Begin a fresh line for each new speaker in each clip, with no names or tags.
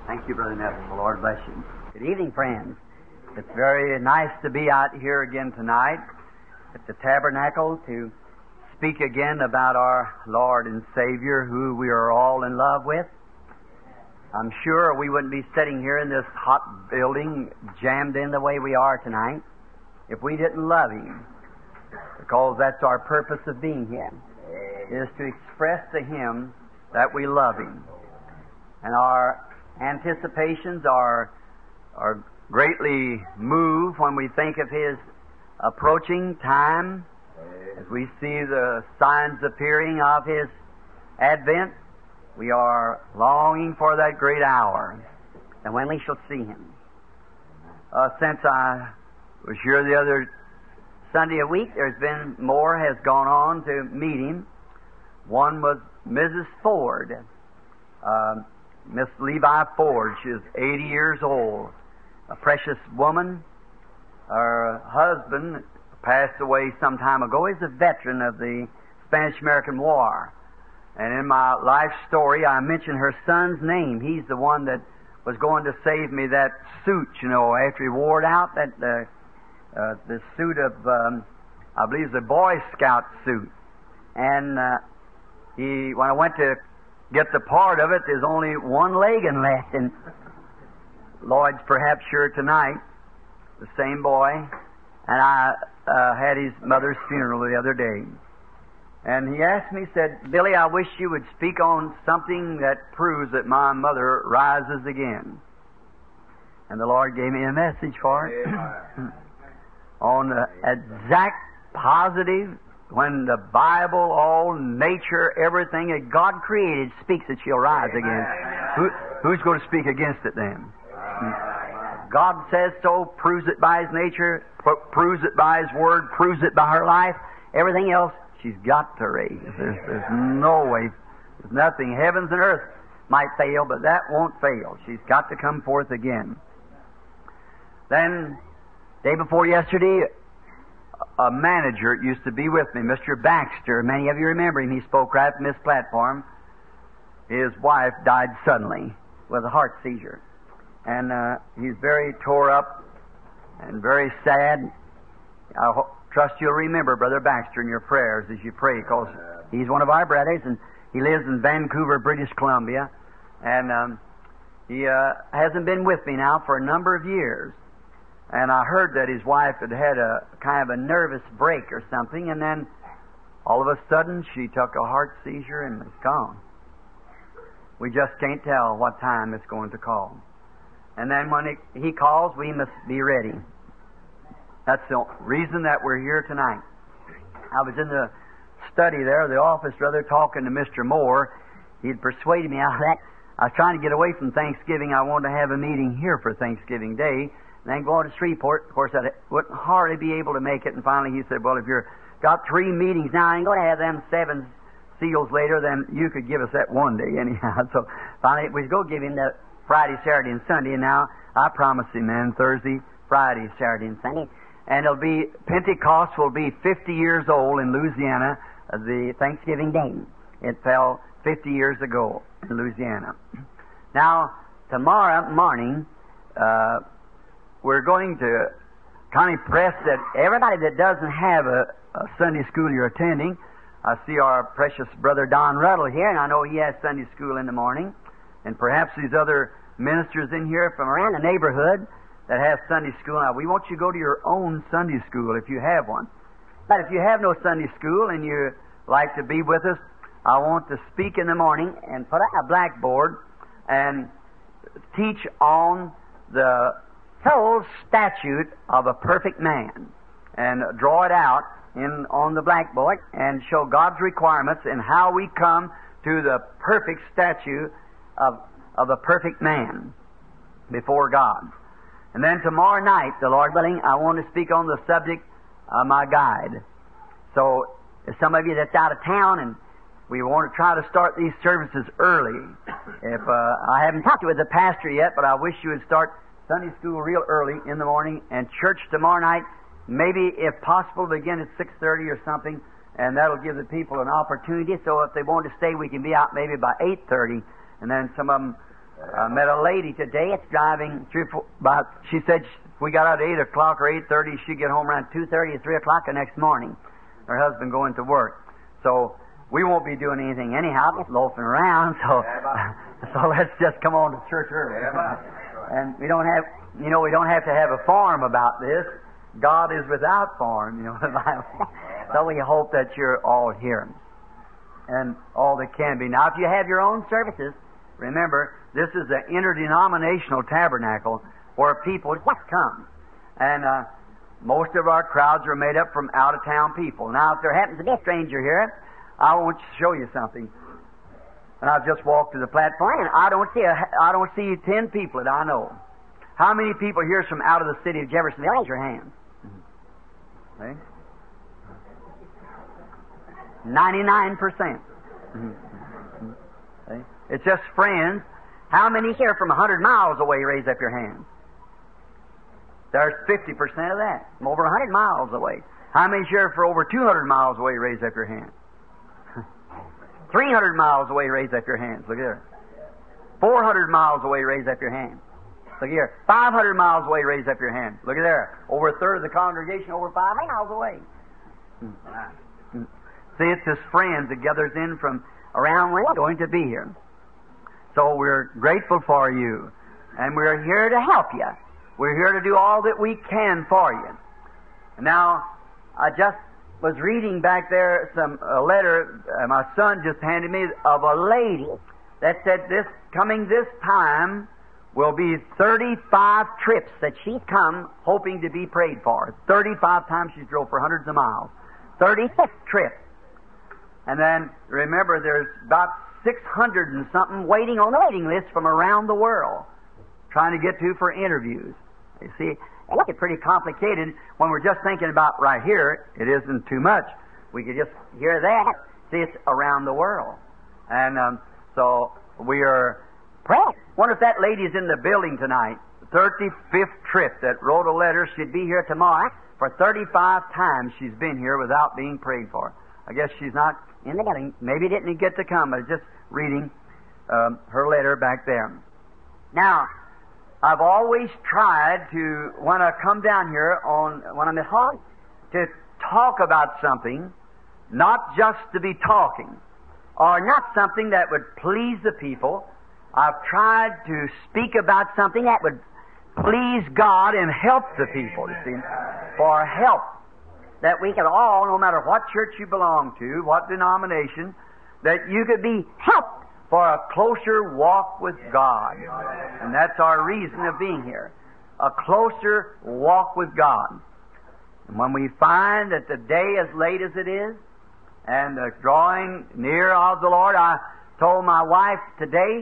Thank you, Brother Neville. The Lord bless you. Good evening, friends. It's very nice to be out here again tonight at the Tabernacle to speak again about our Lord and Savior, who we are all in love with. I'm sure we wouldn't be sitting here in this hot building jammed in the way we are tonight if we didn't love Him, because that's our purpose of being here, is to express to Him that we love Him. And our anticipations are greatly moved when we think of His approaching time, as we see the signs appearing of His advent. We are longing for that great hour, and when we shall see Him. Since I was here the other Sunday a week, there's been more has gone on to meet Him. One was Mrs. Ford, Miss Levi Ford. She is 80 years old, a precious woman. Her husband passed away some time ago. He's a veteran of the Spanish-American War. And in my life story, I mentioned her son's name. He's the one that was going to save me that suit, after he wore it out, that the suit of, I believe, the Boy Scout suit. And when I went to get the part of it, there's only one leg left. And Lloyd's perhaps sure tonight, the same boy. And I had his mother's funeral the other day. And he asked me, said, "Billy, I wish you would speak on something that proves that my mother rises again." And the Lord gave me a message for it. On the exact positive, when the Bible, all nature, everything that God created speaks that she'll rise again. Who's going to speak against it then? God says so, proves it by His nature, proves it by His Word, proves it by her life. Everything else, she's got to raise. There's no way. There's nothing. Heavens and earth might fail, but that won't fail. She's got to come forth again. Then, day before yesterday, a manager used to be with me, Mr. Baxter. Many of you remember him. He spoke right from this platform. His wife died suddenly with a heart seizure. And he's very tore up and very sad. I trust you'll remember Brother Baxter in your prayers as you pray, because he's one of our brothers, and he lives in Vancouver, British Columbia. And he hasn't been with me now for a number of years. And I heard that his wife had had a kind of a nervous break or something, and then all of a sudden she took a heart seizure and is gone. We just can't tell what time it's going to call. And then when he calls, we must be ready. That's the reason that we're here tonight. I was in the study there, the office, rather, talking to Mr. Moore. He'd persuaded me out of that. I was trying to get away from Thanksgiving. I wanted to have a meeting here for Thanksgiving Day. And then going to Shreveport. Of course, I wouldn't hardly be able to make it. And finally he said, "Well, if you've got 3 meetings now, I ain't going to have them 7 seals later, then you could give us that one day anyhow." So finally, we go give him that Friday, Saturday, and Sunday. And now I promised him, man, Thursday, Friday, Saturday, and Sunday. And it'll be, Pentecost will be 50 years old in Louisiana, the Thanksgiving Day. It fell 50 years ago in Louisiana. Now, tomorrow morning, we're going to kind of press that everybody that doesn't have a Sunday school you're attending. I see our precious brother Don Ruddle here, and I know he has Sunday school in the morning. And perhaps these other ministers in here from around the neighborhood that have Sunday school. Now, we want you to go to your own Sunday school if you have one. But if you have no Sunday school and you like to be with us, I want to speak in the morning and put out a blackboard and teach on the whole statute of a perfect man, and draw it out on the blackboard and show God's requirements and how we come to the perfect statute of a perfect man before God. And then tomorrow night, the Lord willing, I want to speak on the subject of my guide. So, some of you that's out of town, and we want to try to start these services early. If I haven't talked with the pastor yet, but I wish you would start Sunday school real early in the morning, and church tomorrow night, maybe if possible begin at 6:30 or something, and that'll give the people an opportunity. So if they want to stay, we can be out maybe by 8:30, and then some of them I met a lady today. It's driving she said we got out at 8 o'clock or 8:30. She'd get home around 2:30 or 3 o'clock the next morning. Her husband going to work. So we won't be doing anything anyhow, just loafing around. So let's just come on to church early. And we don't have to have a form about this. God is without form, the Bible. So we hope that you're all here and all that can be. Now, if you have your own services, remember, this is an interdenominational tabernacle where people just come. And most of our crowds are made up from out-of-town people. Now, if there happens to be a stranger here, I want to show you something. And I've just walked to the platform, and I don't see 10 people that I know. How many people here from out of the city of Jeffersonville? Raise your hands. See? 99%. See? It's just friends. How many here from 100 miles away? Raise up your hands. There's 50% of that. From over 100 miles away. How many here for over 200 miles away? Raise up your hands. 300 miles away, raise up your hands. Look there. 400 miles away, raise up your hands. Look here. 500 miles away, raise up your hands. Look at there. Over a third of the congregation over 500 miles away. See, it's His friends that gathers in from around where we're going to be here. So we're grateful for you. And we're here to help you. We're here to do all that we can for you. Now, I just was reading back there a letter my son just handed me of a lady that said this time will be 35 trips that she's come hoping to be prayed for. 35 times she's drove for hundreds of miles. 35th trip. And then remember there's about 600 and something waiting on the waiting list from around the world trying to get to for interviews. You see, it's pretty complicated when we're just thinking about right here. It isn't too much. We could just hear that. See, it's around the world. And so we are praying. Wonder if that lady's in the building tonight. 35th trip that wrote a letter. She'd be here tomorrow. For 35 times she's been here without being prayed for. I guess she's not in the building. Maybe didn't get to come, but just reading her letter back there. Now, I've always tried to, when I come down here when I'm at home, to talk about something, not just to be talking, or not something that would please the people. I've tried to speak about something that would please God and help the people, you see, for help. That we could all, no matter what church you belong to, what denomination, that you could be helped for a closer walk with God. And that's our reason of being here. A closer walk with God. And when we find that the day as late as it is, and the drawing near of the Lord, I told my wife today,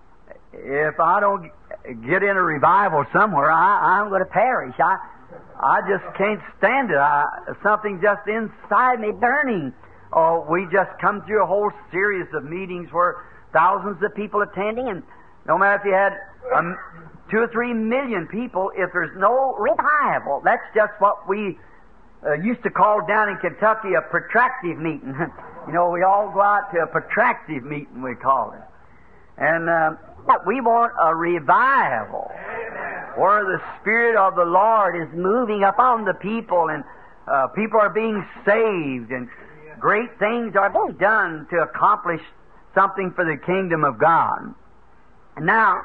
if I don't get in a revival somewhere, I'm going to perish. I just can't stand it. Something just inside me burning. Oh, we just come through a whole series of meetings where thousands of people attending, and no matter if you had 2 or 3 million people, if there's no revival, that's just what we used to call down in Kentucky a protractive meeting. We all go out to a protractive meeting, we call it. And but we want a revival where the Spirit of the Lord is moving upon the people, and people are being saved, and great things are being done to accomplish something for the kingdom of God. And now,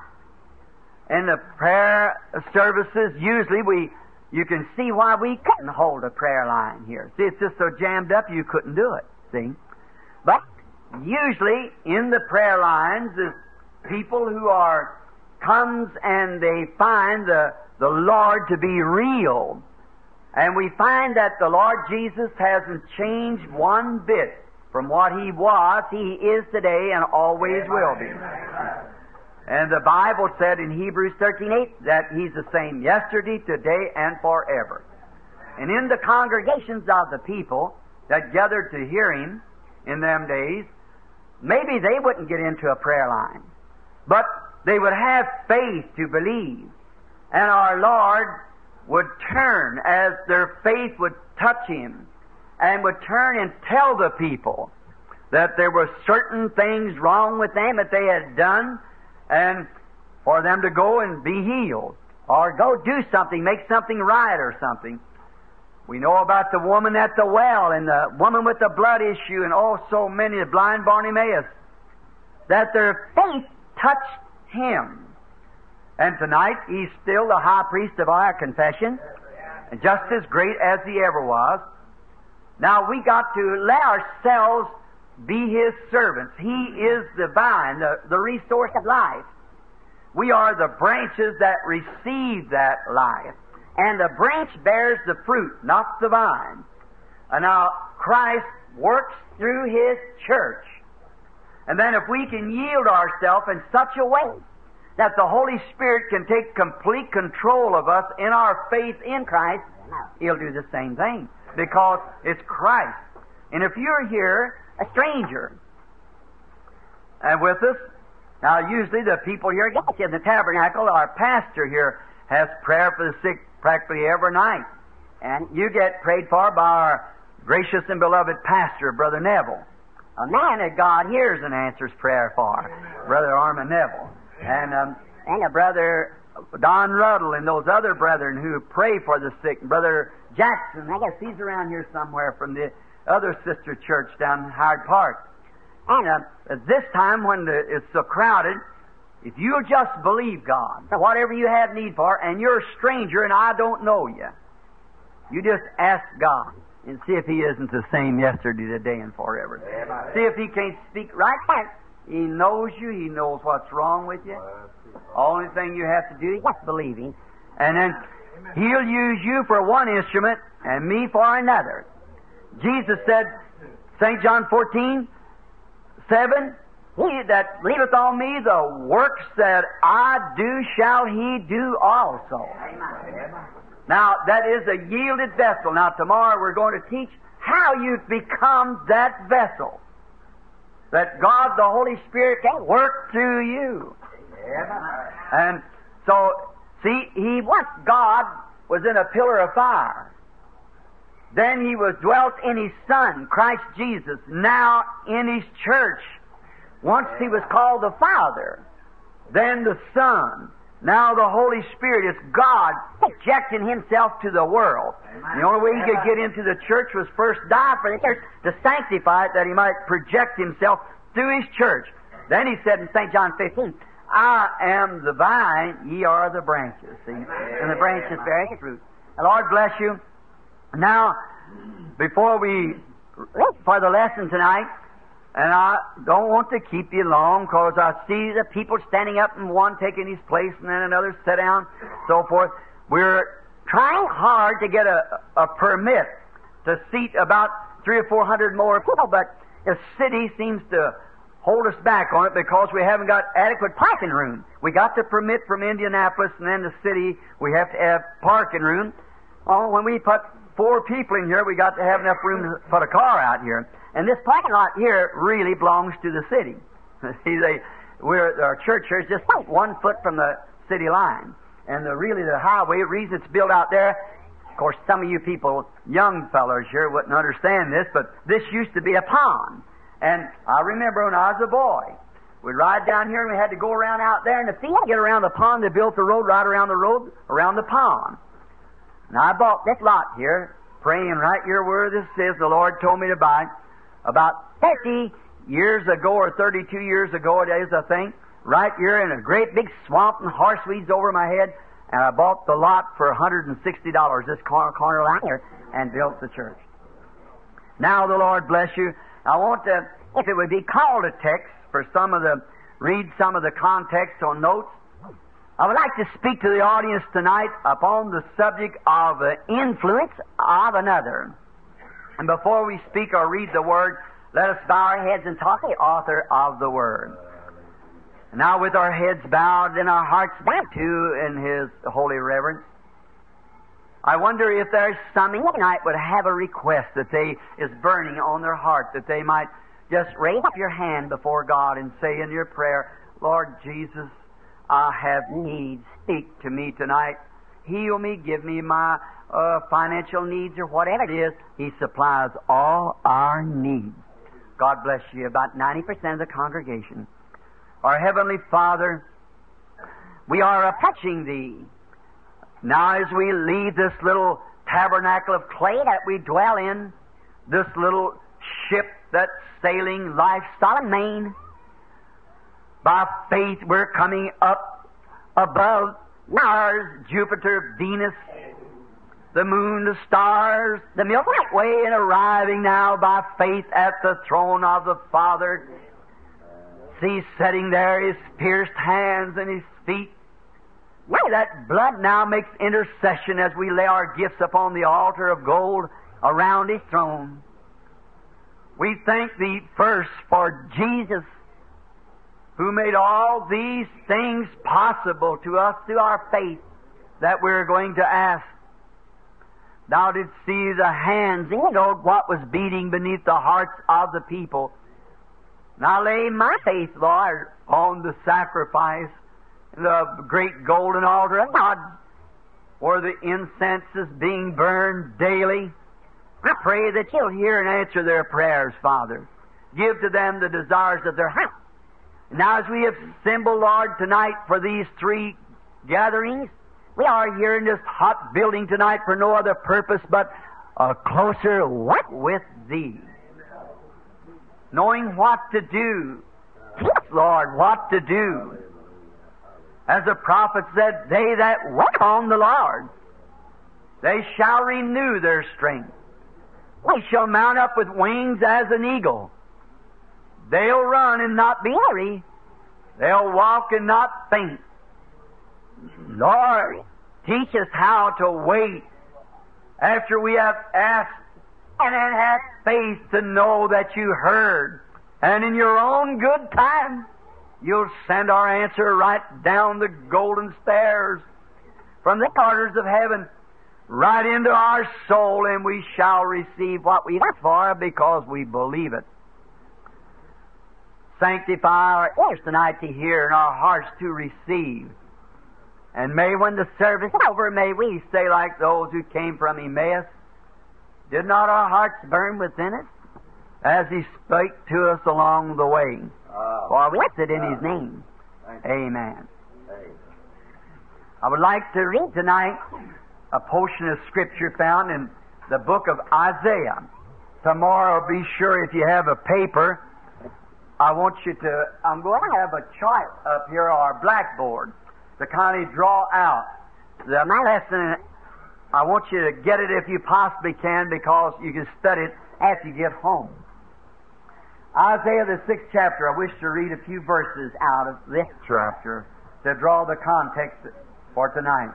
in the prayer services, usually you can see why we couldn't hold a prayer line here. See, it's just so jammed up you couldn't do it, see. But usually in the prayer lines is people who comes and they find the Lord to be real. And we find that the Lord Jesus hasn't changed one bit from what He was. He is today and always will be. And the Bible said in Hebrews 13:8 that He's the same yesterday, today, and forever. And in the congregations of the people that gathered to hear Him in them days, maybe they wouldn't get into a prayer line, but they would have faith to believe. And our Lord would turn as their faith would touch Him, and would turn and tell the people that there were certain things wrong with them that they had done, and for them to go and be healed, or go do something, make something right or something. We know about the woman at the well, and the woman with the blood issue, and so many, the blind Bartimaeus, that their faith touched him. And tonight, he's still the high priest of our confession, and just as great as he ever was. Now, we got to let ourselves be his servants. He is the vine, the resource of life. We are the branches that receive that life. And the branch bears the fruit, not the vine. And now, Christ works through his church. And then if we can yield ourselves in such a way that the Holy Spirit can take complete control of us in our faith in Christ, he'll do the same thing. Because it's Christ. And if you're here, a stranger, and with us, now usually the people here in the tabernacle, our pastor here has prayer for the sick practically every night. And you get prayed for by our gracious and beloved pastor, Brother Neville. A man that God hears and answers prayer for, Brother Armin Neville. And a Brother Don Ruddle and those other brethren who pray for the sick. Brother Jackson, I guess he's around here somewhere from the other sister church down in Hyde Park. And at this time when it's so crowded, if you'll just believe God for whatever you have need for, and you're a stranger and I don't know you, you just ask God and see if He isn't the same yesterday, today, and forever. Amen. See if He can't speak right back. He knows you. He knows what's wrong with you. Only thing you have to do is just believe Him. And then He'll use you for one instrument and me for another. Jesus said, St. John 14:7, He that believeth on me, the works that I do shall he do also. Amen. Now, that is a yielded vessel. Now, tomorrow we're going to teach how you become that vessel. That God, the Holy Spirit, can work through you. And so, see, once God was in a pillar of fire. Then He was dwelt in His Son, Christ Jesus, now in His church. Once He was called the Father, then the Son, now the Holy Spirit. Is God projecting Himself to the world. Amen. The only way He could get into the church was first die for the church to sanctify it, that He might project Himself through His church. Then He said in St. John 15, I am the vine, ye are the branches. See? And the branches bear the fruit. The Lord bless you. Now, before we look for the lesson tonight, and I don't want to keep you long, because I see the people standing up and one taking his place and then another sit down, so forth. We're trying hard to get a permit to seat about 300 or 400 more people, but the city seems to hold us back on it because we haven't got adequate parking room. We got the permit from Indianapolis, and then the city, we have to have parking room. Oh, when we put 4 people in here, we got to have enough room to put a car out here. And this parking lot here really belongs to the city. See, our church here is just 1 foot from the city line. And the highway, the reason it's built out there, of course, some of you people, young fellows here, wouldn't understand this, but this used to be a pond. And I remember when I was a boy, we'd ride down here and we had to go around out there in the field, get around the pond. They built the road right around the road, around the pond. And I bought this lot here, praying right here where this is. The Lord told me to buy it about 30 years ago or 32 years ago it is, I think, right here in a great big swamp and horseweeds over my head. And I bought the lot for $160, this corner lot here, and built the church. Now the Lord bless you. I want to, if it would be called a text for read some of the context on notes. I would like to speak to the audience tonight upon the subject of the influence of another. And before we speak or read the Word, let us bow our heads and talk to the author of the Word. And now with our heads bowed and our hearts bowed too in His holy reverence, I wonder if there's something tonight would have a request that is burning on their heart, that they might just raise up your hand before God and say in your prayer, Lord Jesus, I have needs. Speak to me tonight. Heal me. Give me my financial needs or whatever it is. He supplies all our needs. God bless you. About 90% of the congregation. Our Heavenly Father, We are approaching Thee. Now as we leave this little tabernacle of clay that we dwell in, this little ship that's sailing life's solemn main, by faith we're coming up above Mars, Jupiter, Venus, the moon, the stars, the Milky Way, and arriving now by faith at the throne of the Father. See, sitting there, His pierced hands and His feet. Why, that blood now makes intercession as we lay our gifts upon the altar of gold around His throne. We thank Thee first for Jesus, who made all these things possible to us through our faith that we're going to ask. Thou didst see the hands, you know what was beating beneath the hearts of the people. Now lay my faith, Lord, on the sacrifice, the great golden altar of God, where the incense is being burned daily. I pray that You'll hear and answer their prayers, Father. Give to them the desires of their heart. Now as we have assembled, Lord, tonight for these 3 gatherings, we are here in this hot building tonight for no other purpose but a closer walk with Thee. Knowing what to do. Yes, Lord, what to do. As the prophet said, they that wait on the Lord, they shall renew their strength. They shall mount up with wings as an eagle. They'll run and not be weary. They'll walk and not faint. Lord, teach us how to wait after we have asked, and then have faith to know that You heard. And in Your own good time, You'll send our answer right down the golden stairs from the quarters of heaven right into our soul, and we shall receive what we ask for because we believe it. Sanctify our ears tonight to hear and our hearts to receive. And may when the service is over, may we say like those who came from Emmaus, did not our hearts burn within us as He spake to us along the way? For we ask it in His name. Amen. I would like to read tonight a portion of Scripture found in the book of Isaiah. Tomorrow, be sure if you have a paper, I'm going to have a chart up here or a blackboard to kind of draw out my lesson. I want you to get it if you possibly can, because you can study it after you get home. Isaiah, the 6th chapter. I wish to read a few verses out of this chapter to draw the context for tonight.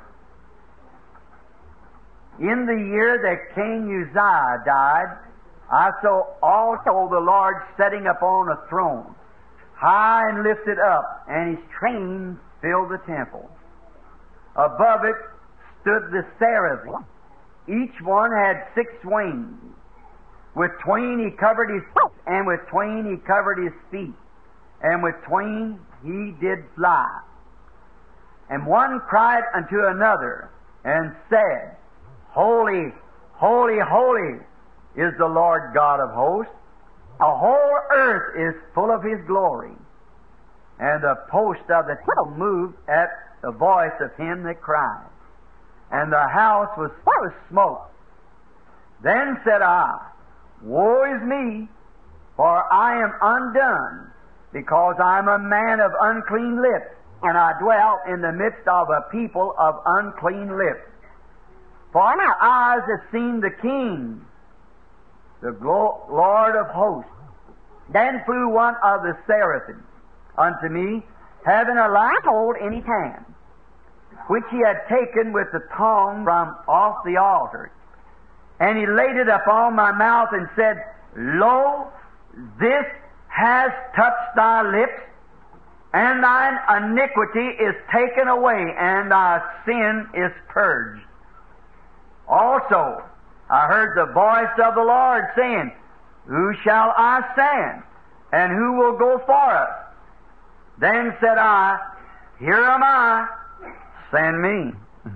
In the year that King Uzziah died, I saw also the Lord sitting upon a throne, high and lifted up, and His train filled the temple. Above it stood the seraphim. Each one had 6 wings. With twain He covered His face, and with twain He covered His feet, and with twain He did fly. And one cried unto another, and said, Holy, holy, holy is the Lord God of hosts. The whole earth is full of His glory. And the post of the temple moved at the voice of him that cried. And the house was full of smoke. Then said I, Woe is me, for I am undone, because I am a man of unclean lips, and I dwell in the midst of a people of unclean lips. For my eyes have seen the King, the Lord of hosts. Then flew one of the seraphim unto me, having a live hold in his hand, which he had taken with the tongue from off the altar. And he laid it upon my mouth and said, Lo, this has touched thy lips, and thine iniquity is taken away, and thy sin is purged. Also, I heard the voice of the Lord saying, Who shall I send, and who will go for us? Then said I, Here am I, send me.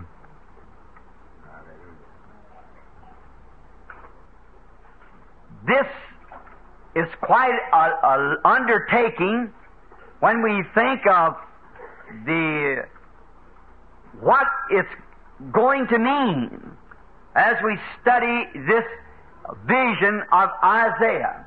This is quite an undertaking when we think of the what it's going to mean as we study this vision of Isaiah.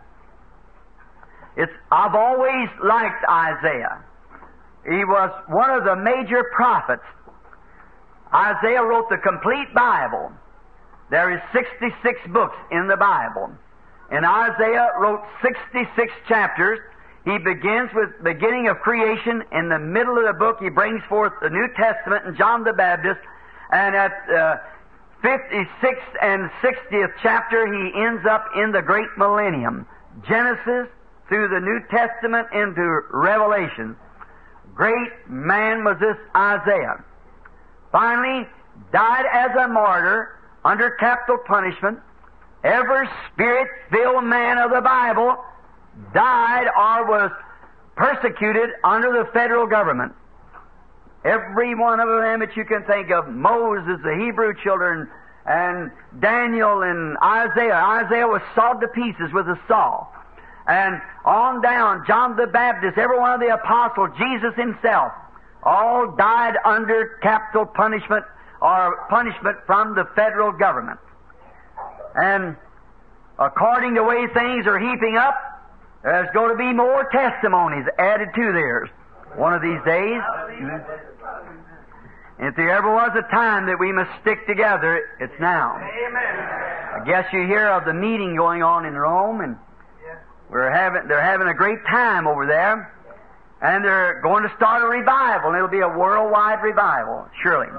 I've always liked Isaiah. He was one of the major prophets. Isaiah wrote the complete Bible. There is 66 books in the Bible. And Isaiah wrote 66 chapters. He begins with the beginning of creation. In the middle of the book, he brings forth the New Testament and John the Baptist. And at 56th and 60th chapter, he ends up in the great millennium. Genesis through the New Testament into Revelation. Great man was this Isaiah. Finally, died as a martyr under capital punishment. Every Spirit-filled man of the Bible died or was persecuted under the federal government. Every one of them that you can think of, Moses, the Hebrew children, and Daniel and Isaiah. Isaiah was sawed to pieces with a saw. And on down, John the Baptist, every one of the apostles, Jesus himself, all died under capital punishment or punishment from the federal government. And according to the way things are heaping up, there's going to be more testimonies added to theirs one of these days. And if there ever was a time that we must stick together, it's now. I guess you hear of the meeting going on in Rome, and they're having a great time over there, and they're going to start a revival, and it'll be a worldwide revival, surely.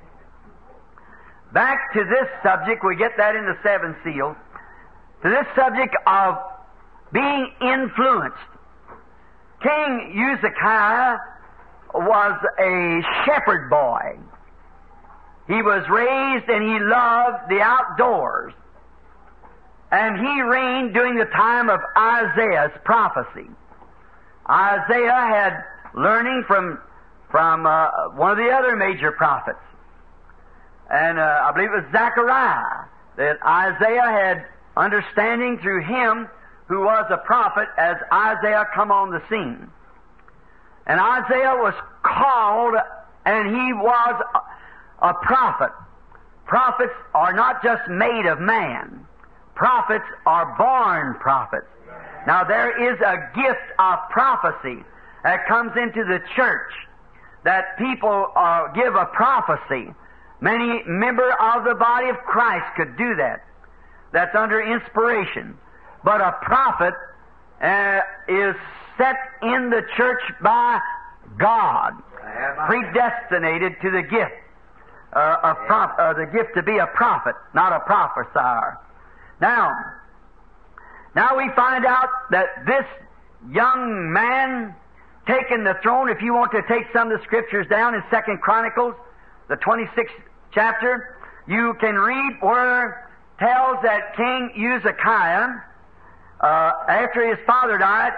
Back to this subject, we get that in the seven seals, to this subject of being influenced. King Uzziah was a shepherd boy. He was raised and he loved the outdoors. And he reigned during the time of Isaiah's prophecy. Isaiah had learning from one of the other major prophets. And I believe it was Zechariah, that Isaiah had understanding through him who was a prophet as Isaiah come on the scene. And Isaiah was called, and he was a prophet. Prophets are not just made of man. Prophets are born prophets. Now there is a gift of prophecy that comes into the church, that people give a prophecy. Many members of the body of Christ could do that. That's under inspiration. But a prophet is set in the church by God, predestinated to the gift the gift to be a prophet, not a prophesier. Now we find out that this young man taking the throne, if you want to take some of the scriptures down in 2 Chronicles, the 26th chapter, you can read where it tells that King Uzziah, after his father died,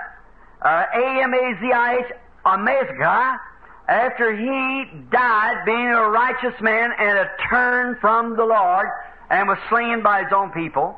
Amaziah, after he died, being a righteous man and a turn from the Lord, and was slain by his own people,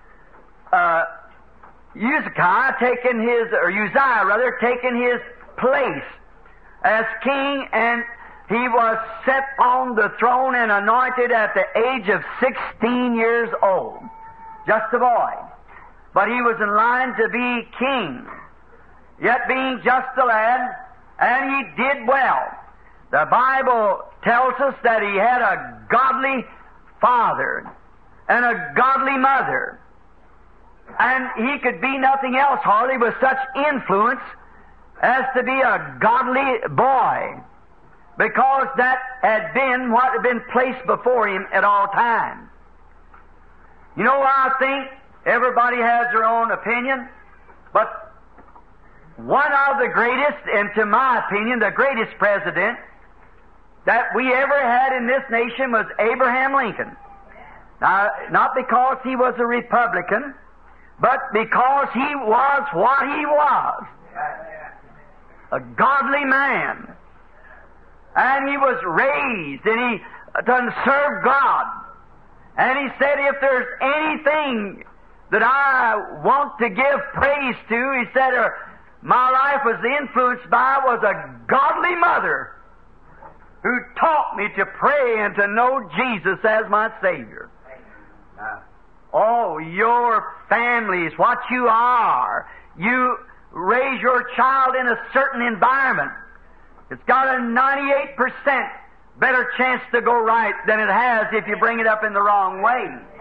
Uzziah taken his place as king, and he was set on the throne and anointed at the age of 16 years old. Just a boy. But he was in line to be king, yet being just a lad, and he did well. The Bible tells us that he had a godly father and a godly mother, and he could be nothing else hardly with such influence as to be a godly boy, because that had been what had been placed before him at all times. You know, I think everybody has their own opinion, but one of the greatest, and to my opinion, the greatest president that we ever had in this nation was Abraham Lincoln. Now, not because he was a Republican, but because he was what he was. A godly man. And he was raised, and he done served God. And he said, if there's anything that I want to give praise to, he said, my life was influenced by was a godly mother who taught taught me to pray and to know Jesus as my Savior. Oh, your families, what you are. You raise your child in a certain environment. It's got a 98% better chance to go right than it has if you bring it up in the wrong way.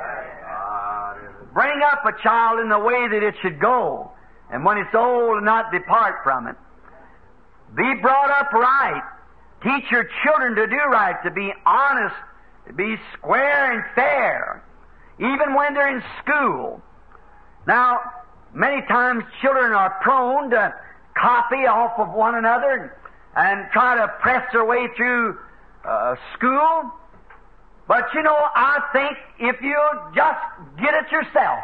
Bring up a child in the way that it should go, and when it's old, not depart from it. Be brought up right. Teach your children to do right, to be honest, to be square and fair, even when they're in school. Now, many times children are prone to copy off of one another and try to press their way through school. But you know, I think if you just get it yourself,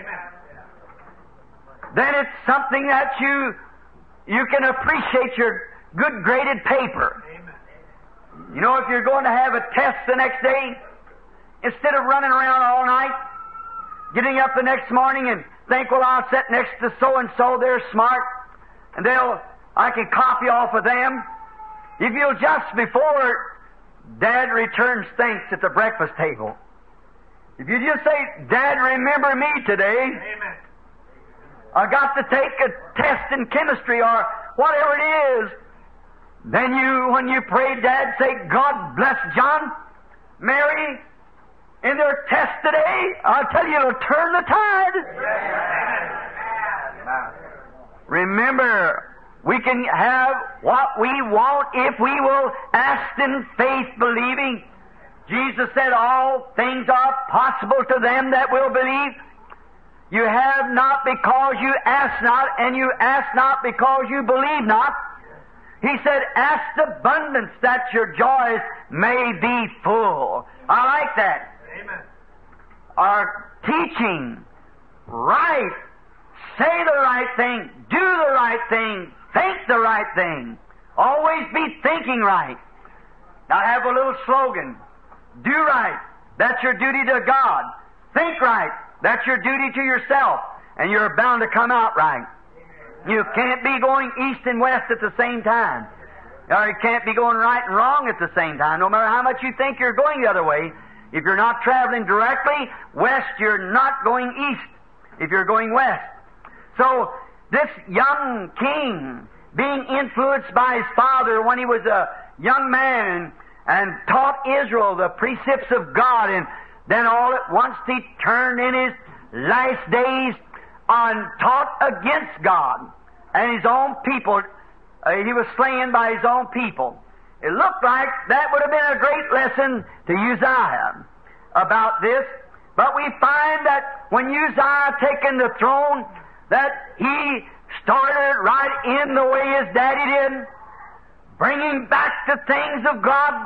then it's something that you can appreciate your good graded paper. You know, if you're going to have a test the next day, instead of running around all night, getting up the next morning and think, well, I'll sit next to so-and-so, they're smart, and I can copy off of them. If you'll just, before Dad returns thanks at the breakfast table, if you just say, Dad, remember me today. Amen. I got to take a test in chemistry or whatever it is. Then when you pray, Dad, say, God bless John, Mary, in their test today. I'll tell you, it'll turn the tide. Amen. Remember, we can have what we want if we will ask in faith, believing. Jesus said, all things are possible to them that will believe. You have not because you ask not, and you ask not because you believe not. He said, ask abundance that your joys may be full. I like that. Amen. Our teaching, right, say the right thing, do the right thing, think the right thing. Always be thinking right. Now have a little slogan. Do right. That's your duty to God. Think right. That's your duty to yourself. And you're bound to come out right. You can't be going east and west at the same time. Or you can't be going right and wrong at the same time. No matter how much you think you're going the other way, if you're not traveling directly west, you're not going east if you're going west. So this young king, being influenced by his father when he was a young man and taught Israel the precepts of God, and then all at once he turned in his last days and taught against God and his own people. He was slain by his own people. It looked like that would have been a great lesson to Uzziah about this, but we find that when Uzziah taken the throne, that he started right in the way his daddy did, bringing back the things of God,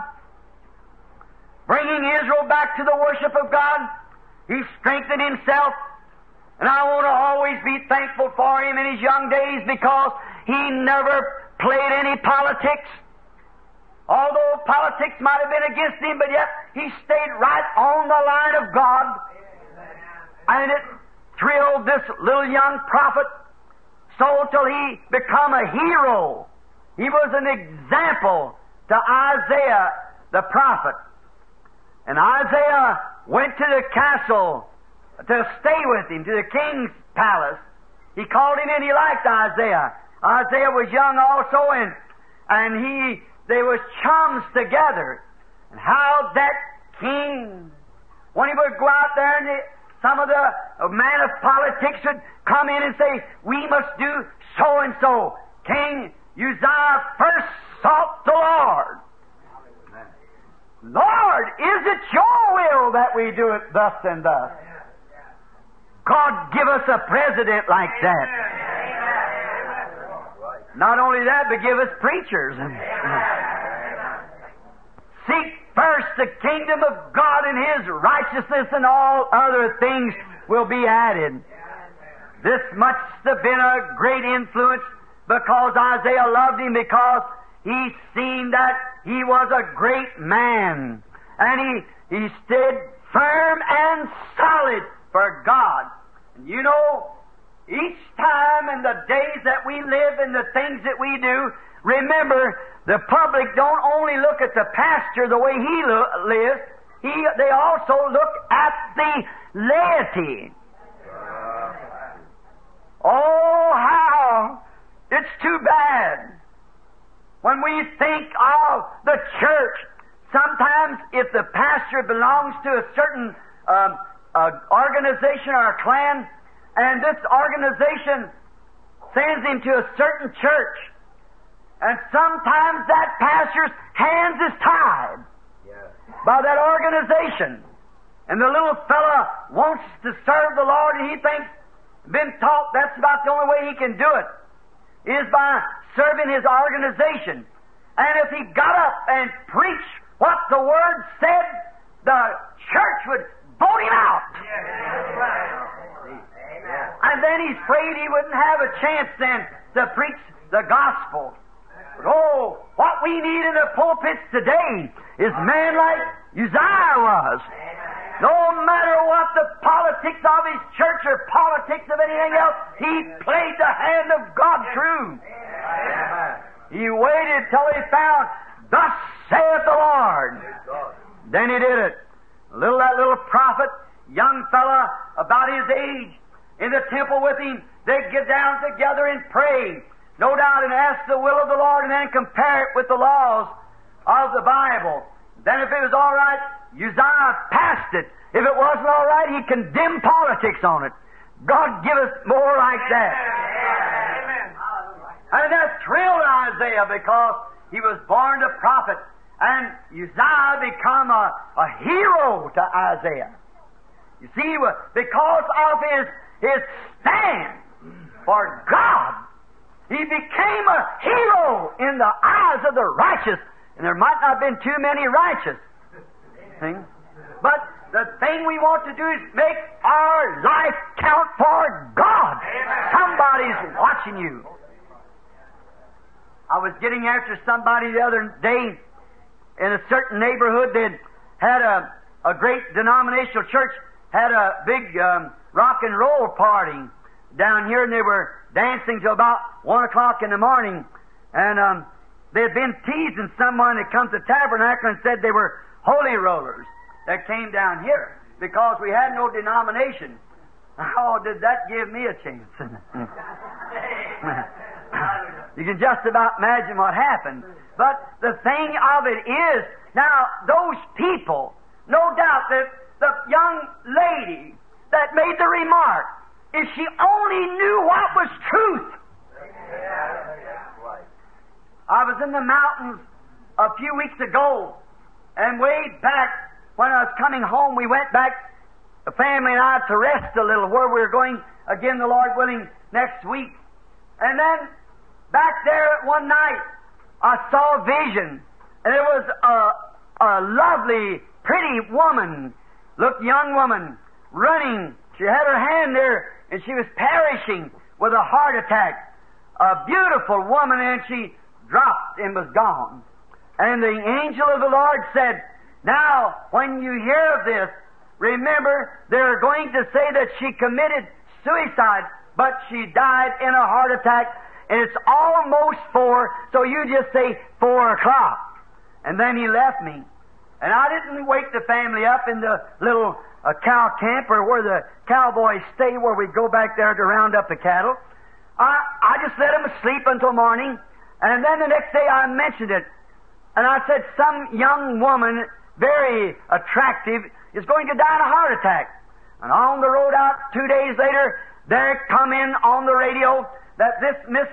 bringing Israel back to the worship of God. He strengthened himself, and I want to always be thankful for him in his young days because he never played any politics. Although politics might have been against him, but yet he stayed right on the line of God. And it thrilled this little young prophet so till he become a hero. He was an example to Isaiah the prophet. And Isaiah went to the castle to stay with him, to the king's palace. He called him in, he liked Isaiah. Isaiah was young also, and they was chums together. And how that king, when he would go out there and some of the man of politics would come in and say, we must do so and so. King Uzziah first sought the Lord. Lord, is it your will that we do it thus and thus? God, give us a president like that. Not only that, but give us preachers. Seek first the kingdom of God and His righteousness, and all other things will be added. This must have been a great influence because Isaiah loved him, because he seen that he was a great man. And he stood firm and solid for God. And you know, each time in the days that we live and the things that we do, remember The public don't only look at the pastor the way he lives, they also look at the laity. Oh, how it's too bad. When we think of the church, sometimes if the pastor belongs to a certain organization or a clan, and this organization sends him to a certain church, and sometimes that pastor's hands is tied by that organization, and the little fella wants to serve the Lord, and he thinks, been taught that's about the only way he can do it, is by serving his organization. And if he got up and preached what the Word said, the church would vote him out. And then he's afraid he wouldn't have a chance then to preach the gospel. But oh, what we need in the pulpits today is men like Uzziah was. No matter what the politics of his church or politics of anything else, he played the hand of God through. He waited till he found, "Thus saith the Lord." Then he did it. That little prophet, young fella, about his age, in the temple with him, they'd get down together and pray, no doubt, and ask the will of the Lord, and then compare it with the laws of the Bible. Then if it was all right, Uzziah passed it. If it wasn't all right, he condemned politics on it. God give us more like that. Amen. And that thrilled Isaiah because he was born a prophet. And Uzziah become a hero to Isaiah. You see, because of his stand for God, he became a hero in the eyes of the righteous. And there might not have been too many righteous. See? But the thing we want to do is make our life count for God. Somebody's watching you. I was getting after somebody the other day in a certain neighborhood. They'd had a great denominational church, had a big rock and roll party down here, and they were dancing till about 1 o'clock in the morning. And they had been teasing someone that comes to Tabernacle and said they were holy rollers that came down here because we had no denomination. Oh, did that give me a chance? You can just about imagine what happened. But the thing of it is, now, those people, no doubt that the young lady that made the remark, if she only knew what was truth. I was in the mountains a few weeks ago, and way back when I was coming home, we went back, the family and I, to rest a little, where we were going again, the Lord willing, next week. And then back there one night, I saw a vision, and it was a lovely, pretty woman, young woman, running. She had her hand there, and she was perishing with a heart attack. A beautiful woman, and she dropped and was gone. And the angel of the Lord said, "Now, when you hear of this, remember, they're going to say that she committed suicide, but she died in a heart attack, and it's almost 4, so you just say 4 o'clock. And then he left me. And I didn't wake the family up in the little cow camp, or where the cowboys stay, where we go back there to round up the cattle. I just let them sleep until morning, and then the next day I mentioned it. And I said, some young woman, very attractive, is going to die in a heart attack. And on the road out 2 days later, there come in on the radio that this Miss,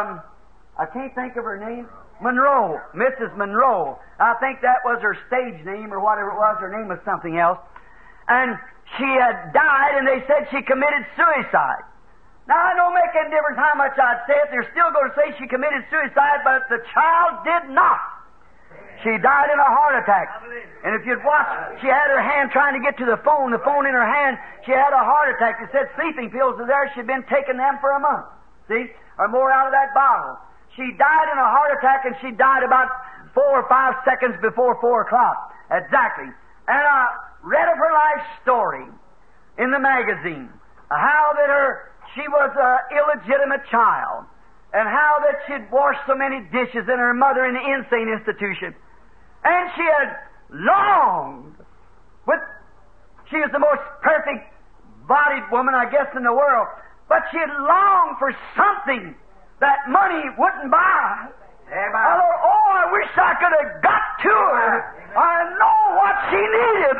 I can't think of her name, Monroe, Mrs. Monroe. I think that was her stage name or whatever it was. Her name was something else. And she had died, and they said she committed suicide. Now, I don't make any difference how much I'd say it. They're still going to say she committed suicide, but the child did not. She died in a heart attack. And if you'd watch, she had her hand trying to get to the phone in her hand. She had a heart attack. They said sleeping pills are there. She'd been taking them for a month. See? Or more out of that bottle. She died in a heart attack, and she died about 4 or 5 seconds before 4 o'clock. Exactly. And I read of her life story in the magazine. How that she was an illegitimate child. and how that she'd washed so many dishes and her mother in the insane institution. And she had longed she was the most perfect bodied woman, I guess, in the world. But she had longed for something that money wouldn't buy. I thought, I wish I could have got to her. I know what she needed.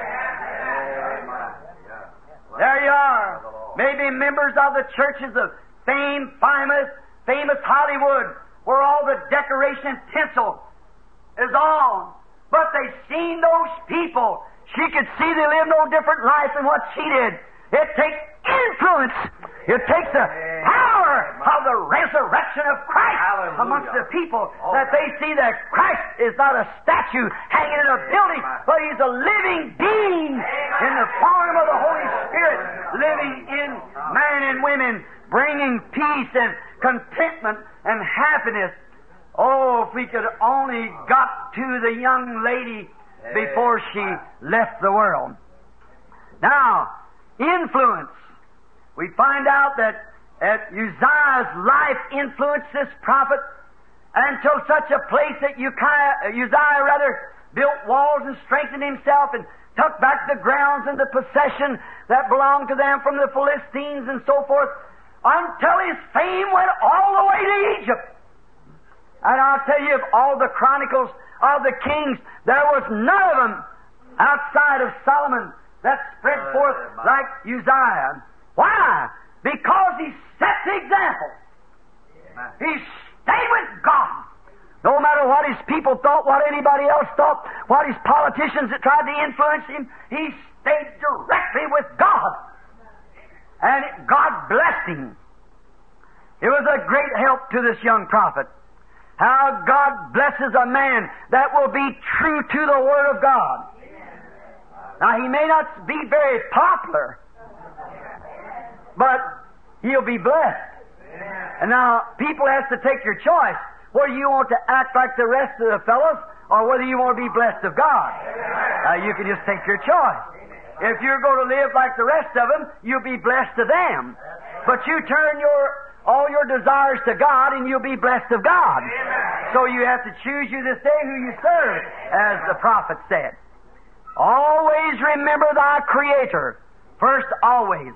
There you are. Maybe members of the churches of famous Hollywood, where all the decoration and tinsel is on. But they seen those people. She could see they lived no different life than what she did. It takes influence. It takes the power of the resurrection of Christ amongst the people, that they see that Christ is not a statue hanging in a building, but He's a living being in the form of the Holy Spirit, living in man and women, bringing peace and contentment and happiness. Oh, if we could only got to the young lady before she left the world. Now, influence. We find out that Uzziah's life influenced this prophet until such a place that Uzziah built walls and strengthened himself and took back the grounds and the possession that belonged to them from the Philistines and so forth, until his fame went all the way to Egypt. And I'll tell you, of all the chronicles of the kings, there was none of them outside of Solomon that spread forth like Uzziah. Why? Because he set the example. He stayed with God. No matter what his people thought, what anybody else thought, what his politicians that tried to influence him, he stayed directly with God. And God blessed him. It was a great help to this young prophet. How God blesses a man that will be true to the Word of God. Now, he may not be very popular, but he'll be blessed. And now, people have to take your choice, whether you want to act like the rest of the fellows or whether you want to be blessed of God. You can just take your choice. If you're going to live like the rest of them, you'll be blessed to them. But you turn all your desires to God, and you'll be blessed of God. So you have to choose you this day who you serve, as the prophet said. Always remember thy Creator. First, always.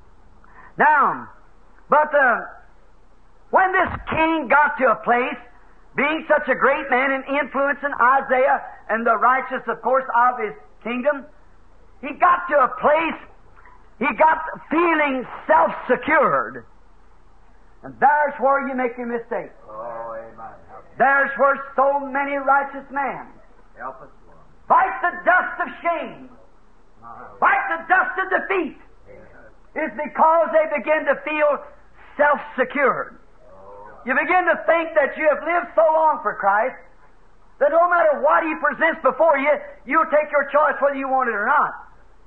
Now, but when this king got to a place, being such a great man and influencing Isaiah and the righteous, of course, of his kingdom, he got to a place, he got feeling self-secured. And there's where you make your mistake.
Oh, amen.
There's where so many righteous men
Help us, Lord.
fight the dust of shame, fight the dust of defeat, is because they begin to feel self-secured. You begin to think that you have lived so long for Christ that no matter what He presents before you, you'll take your choice whether you want it or not.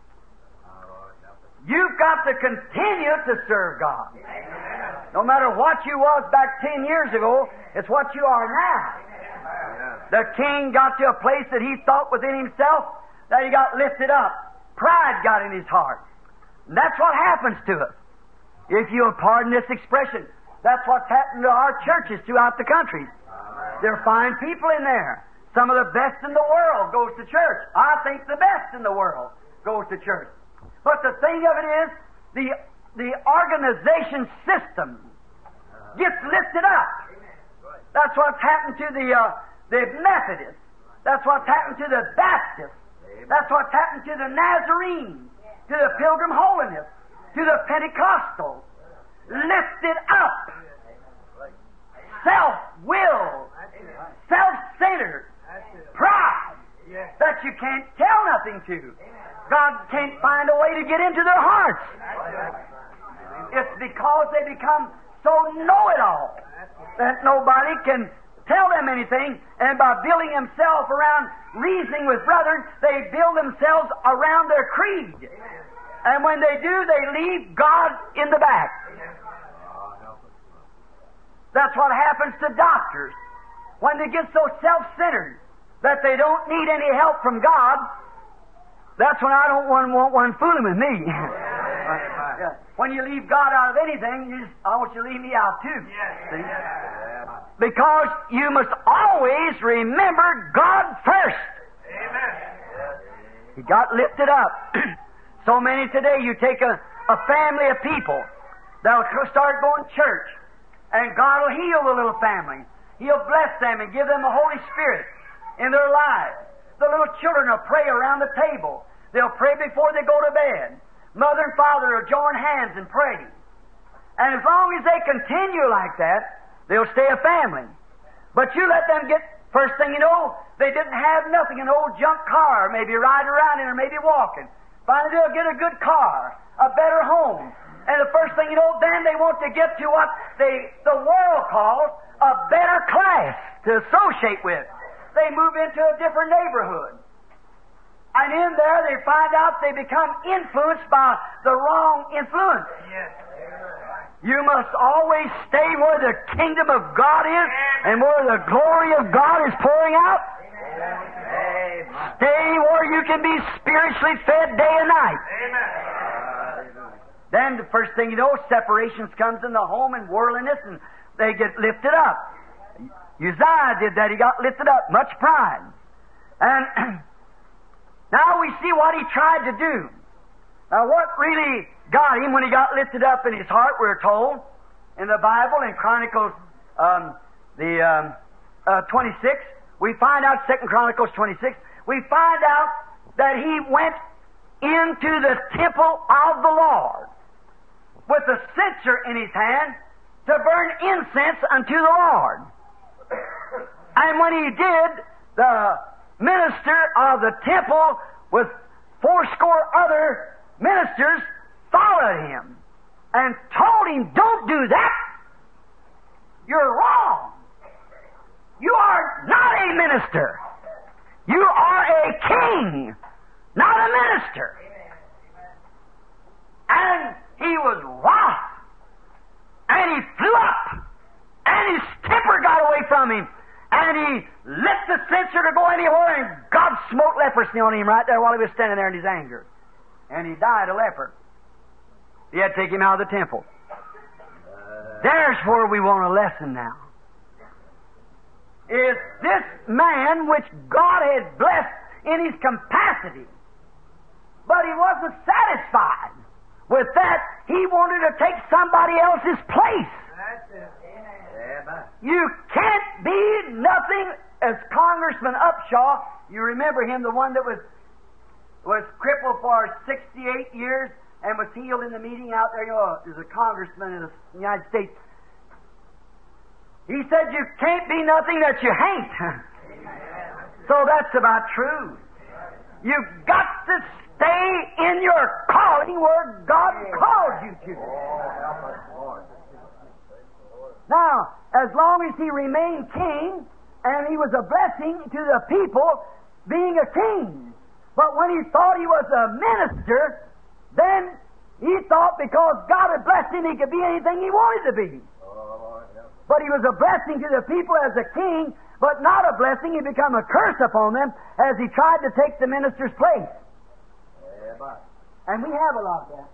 You've got to continue to serve God. No matter what you was back 10 years ago, it's what you are now. The king got to a place that he thought within himself that he got lifted up. Pride got in his heart. And that's what happens to us. If you'll pardon this expression, that's what's happened to our churches throughout the country. There are fine people in there. Some of the best in the world goes to church. I think the best in the world goes to church. But the thing of it is, the organization system gets lifted up. That's what's happened to the Methodists. That's what's happened to the Baptists. That's what's happened to the Nazarenes, to the Pilgrim Holiness, to the Pentecostals. Lifted up. Self-will. Self-centered. Pride. That you can't tell nothing to. God can't find a way to get into their hearts. It's because they become so know-it-all that nobody can tell them anything, and by building themselves around reasoning with brethren, they build themselves around their creed. And when they do, they leave God in the back. That's what happens to doctors. When they get so self-centered that they don't need any help from God, that's when I don't want one fooling with me. Yeah. When you leave God out of anything, I want you to leave me out too. See? Because you must always remember God first. He got lifted up. So many today, you take a family of people that'll start going to church, and God will heal the little family. He'll bless them and give them the Holy Spirit in their lives. The little children will pray around the table. They'll pray before they go to bed. Mother and father will join hands and pray. And as long as they continue like that, they'll stay a family. But you let them get, first thing you know, they didn't have nothing, an old junk car, maybe riding around in or maybe walking. Finally, they'll get a good car, a better home. And the first thing you know, then they want to get to what the world calls a better class to associate with. They move into a different neighborhood. And in there, they find out they become influenced by the wrong influence. Yes. You must always stay where the kingdom of God is and where the glory of God is pouring out. Amen. Stay where you can be spiritually fed day and night. Amen. Then the first thing you know, separations comes in the home and worldliness, and they get lifted up. Uzziah did that. He got lifted up. Much pride. And now we see what he tried to do. Now what really got him when he got lifted up in his heart, we're told, in the Bible, in Chronicles 26, we find out, 2 Chronicles 26, we find out that he went into the temple of the Lord with a censer in his hand to burn incense unto the Lord. And when he did, the minister of the temple with 80 other ministers followed him and told him, "Don't do that. You're wrong. You are not a minister. You are a king, not a minister." And he was wroth, and he flew up, and his temper got away from him, and he lit the censer to go anywhere, and God smote leprosy on him right there while he was standing there in his anger. And he died a leper. He had to take him out of the temple. There's where we want a lesson now. Is this man which God had blessed in his capacity, but he wasn't satisfied with that. He wanted to take somebody else's place.
That's it.
You can't be nothing. As Congressman Upshaw, you remember him, the one that was crippled for 68 years and was healed in the meeting out there. You know, as a congressman in the United States. He said, "You can't be nothing that you ain't." So that's about true. You've got to stay in your calling where God called you to. Now, as long as he remained king, and he was a blessing to the people, being a king. But when he thought he was a minister, then he thought because God had blessed him, he could be anything he wanted to be. But he was a blessing to the people as a king, but not a blessing. He became a curse upon them as he tried to take the minister's place. And we have a lot of that.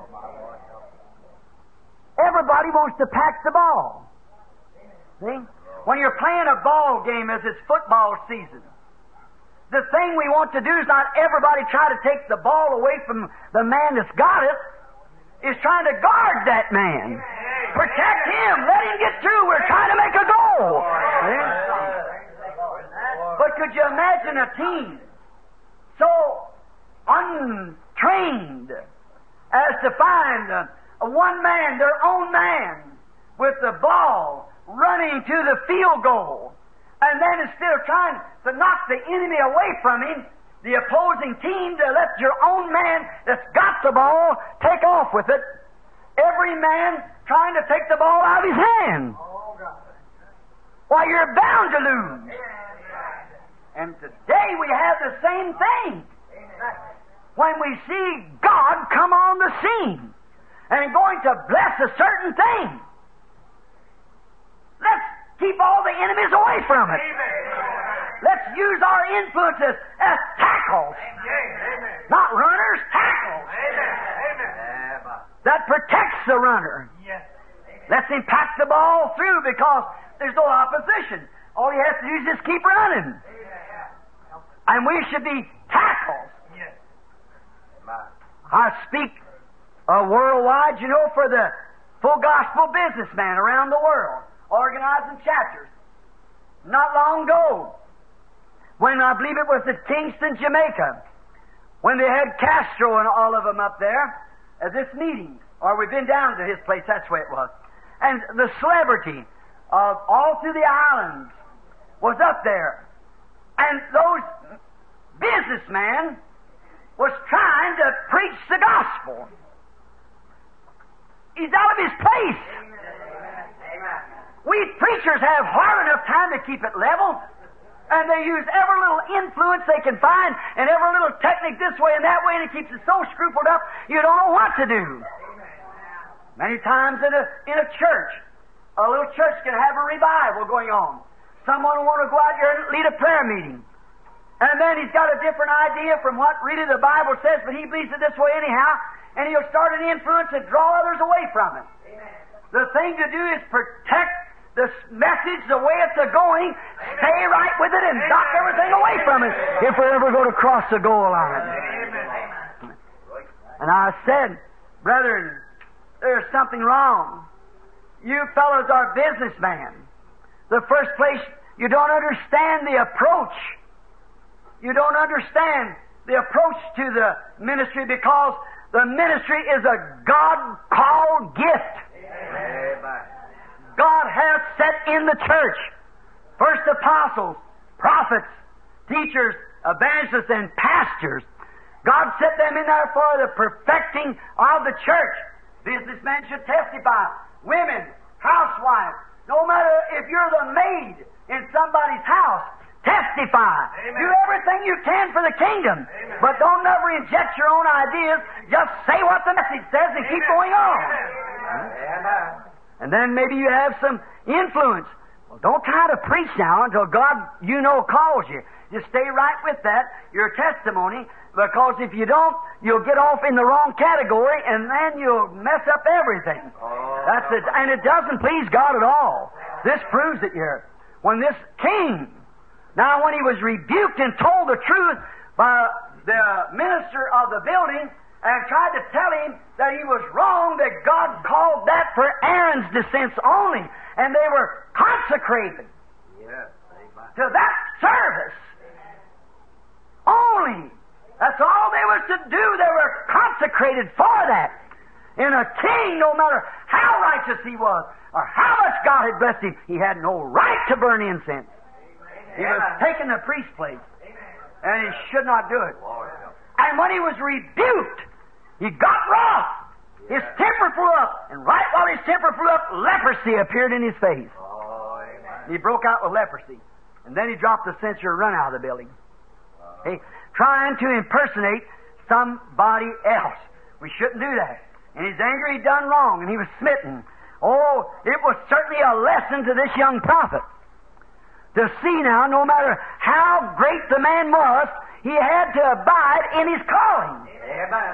Everybody wants to pack the ball. See? When you're playing a ball game as it's football season, the thing we want to do is not everybody try to take the ball away from the man that's got it. Is trying to guard that man. Protect him. Let him get through. We're trying to make a goal. But could you imagine a team so untrained as to find one man, their own man, with the ball running to the field goal, and then instead of trying to knock the enemy away from him, the opposing team, to let your own man that's got the ball take off with it, every man trying to take the ball out of his hand. Why, you're bound to lose. And today we have the same thing. When we see God come on the scene and going to bless a certain thing, let's keep all the enemies away from it. Let's use our influences as tackles. Not runners, tackles. that protects the runner.
Yes.
Lets him pack the ball through because there's no opposition. All he has to do is just keep running. And we should be tackles.
Yes.
I speak worldwide, for the full gospel businessman around the world, organizing chapters. Not long ago, when I believe it was at Kingston, Jamaica, when they had Castro and all of them up there at this meeting, or we've been down to his place, that's where it was. And the celebrity of all through the islands was up there. And those businessmen was trying to preach the gospel. He's out of his place. We preachers have hard enough time to keep it level, and they use every little influence they can find and every little technique this way and that way, and it keeps it so scrupled up you don't know what to do. Many times in a church, a little church can have a revival going on. Someone will want to go out here and lead a prayer meeting. And then he's got a different idea from what really the Bible says, but he believes it this way anyhow, and he'll start an influence and draw others away from it. Amen. The thing to do is protect the message the way it's a-going, stay right with it, and knock everything away from it if we're ever going to cross the goal line. Amen. And I said, brethren, there's something wrong. You fellows are businessmen. The first place, you don't understand the approach. You don't understand the approach to the ministry because the ministry is a God-called gift. Amen. God has set in the church first apostles, prophets, teachers, evangelists, and pastors. God set them in there for the perfecting of the church. Businessmen should testify. Women, housewives, no matter if you're the maid in somebody's house, testify. Amen. Do everything you can for the kingdom. Amen. But don't never inject your own ideas. Just say what the message says and keep going on. Amen. And then maybe you have some influence. Well, don't try to preach now until God, calls you. Just stay right with that, your testimony, because if you don't, you'll get off in the wrong category and then you'll mess up everything. That's it. And it doesn't please God at all. This proves it here. When this king, now when he was rebuked and told the truth by the minister of the building and tried to tell him that he was wrong, that God called that for Aaron's descendants only, and they were consecrated to that service only. That's all they was to do. They were consecrated for that. And a king, no matter how righteous he was or how much God had blessed him, he had no right to burn incense. He was taking the priest's place, and he should not do it. And when he was rebuked, he got wroth. His temper flew up, and right while his temper flew up, leprosy appeared in his face. He broke out with leprosy, and then he dropped the censer and run out of the building. Hey, trying to impersonate somebody else. We shouldn't do that. And he's angry, he done wrong, and he was smitten. Oh, it was certainly a lesson to this young prophet. To see now, no matter how great the man was, he had to abide in his calling. Amen.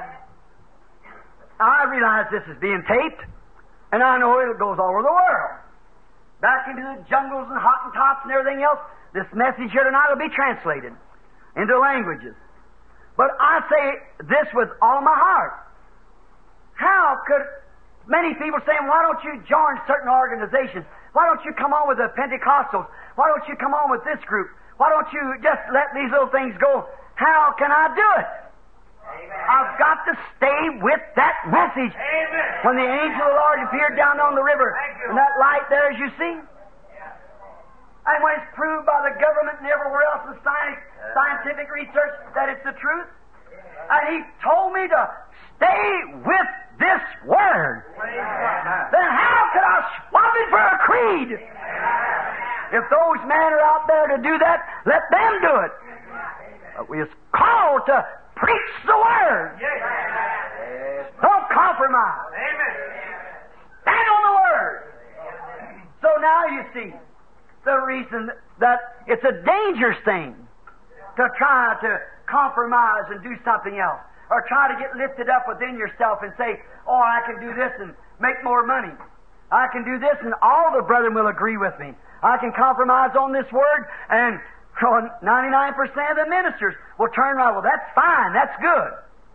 I realize this is being taped, and I know it goes all over the world. Back into the jungles and Hottentots and everything else, this message here tonight will be translated into languages. But I say this with all my heart. How could many people say, why don't you join certain organizations? Why don't you come on with the Pentecostals? Why don't you come on with this group? Why don't you just let these little things go? How can I do it? Amen. I've got to stay with that message. Amen. When the angel of the Lord appeared down on the river, and that light there, as you see, and when it's proved by the government and everywhere else in scientific research that it's the truth, and he told me to stay with this Word, then how could I swap it for a creed? If those men are out there to do that, let them do it. But we are called to preach the Word. Don't compromise. Stand on the Word. So now you see the reason that it's a dangerous thing to try to compromise and do something else. or try to get lifted up within yourself and say, oh, I can do this and make more money. I can do this and all the brethren will agree with me. I can compromise on this word and 99% of the ministers will turn around. Well, that's fine. That's good.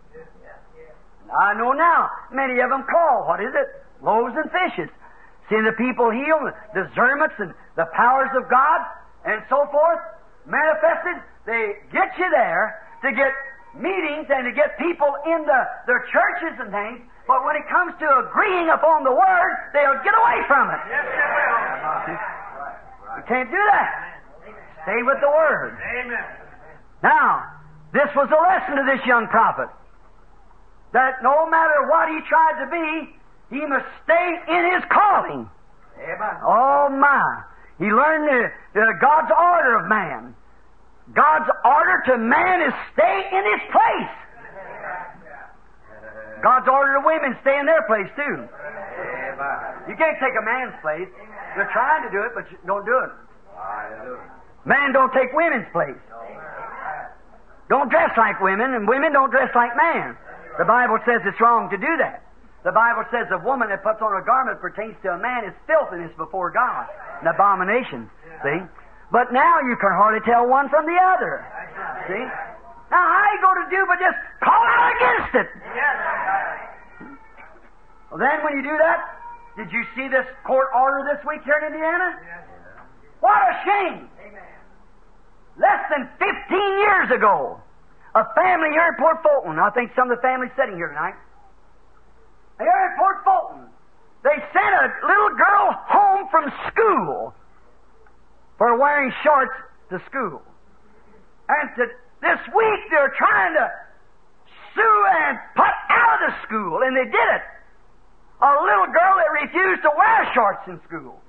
I know now, many of them call, what is it? Loaves and fishes. Seeing the people healed, discernments and the powers of God and so forth manifested, they get you there to get meetings and to get people in their churches and things, but when it comes to agreeing upon the Word, they'll get away from it.
Yes, they will.
You can't do that. Stay with the Word.
Amen.
Now, this was a lesson to this young prophet, that no matter what he tried to be, he must stay in his calling.
Amen.
Oh my! He learned God's order of man. God's order to man is stay in his place. God's order to women stay in their place too. You can't take a man's place. You're trying to do it, but you don't do it. Man don't take women's place. Don't dress like women, and women don't dress like man. The Bible says it's wrong to do that. The Bible says a woman that puts on a garment that pertains to a man is filthiness before God, an abomination. See? But now you can hardly tell one from the other. See? Now how you going to do but just call out against it? Well, then when you do that, did you see this court order this week here in Indiana? What a shame! Less than 15 years ago, a family here in Port Fulton, I think some of the families sitting here tonight, here in Port Fulton, they sent a little girl home from school for wearing shorts to school. And this week they're trying to sue and put out of the school, and they did it. A little girl that refused to wear shorts in school.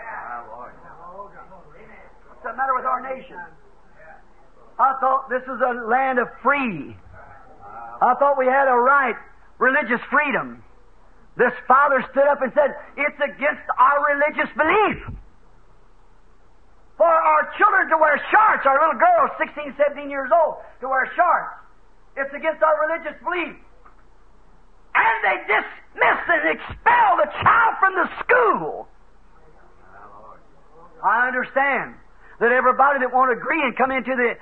What's the matter with our nation? I thought this was a land of free. I thought we had a right, religious freedom. This father stood up and said, it's against our religious belief for our children to wear shorts, our little girls, 16, 17 years old, to wear shorts. It's against our religious belief. And they dismissed and expelled the child from the school. I understand that everybody that won't agree and come into the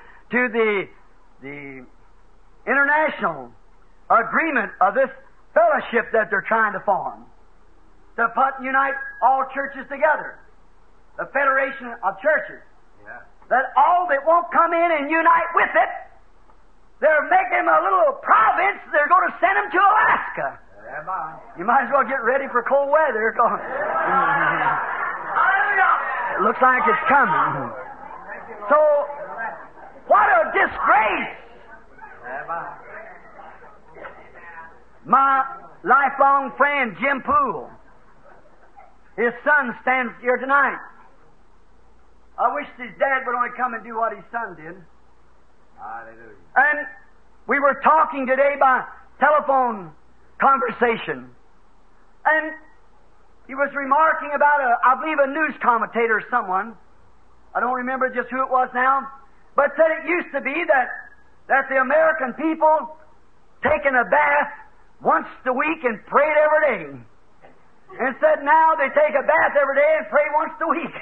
international agreement of this fellowship that they're trying to form, to unite all churches together, the Federation of Churches, that all that won't come in and unite with it, they're making them a little province. They're going to send them to Alaska. You might as well get ready for cold weather. It looks like it's coming. So, what a disgrace! My lifelong friend, Jim Poole, his son stands here tonight. I wish his dad would only come and do what his son did.
Hallelujah.
And we were talking today by telephone conversation. And he was remarking about, I believe, a news commentator or someone. I don't remember just who it was now. But said it used to be that the American people taking a bath once a week and prayed every day. And said now they take a bath every day and pray once a week.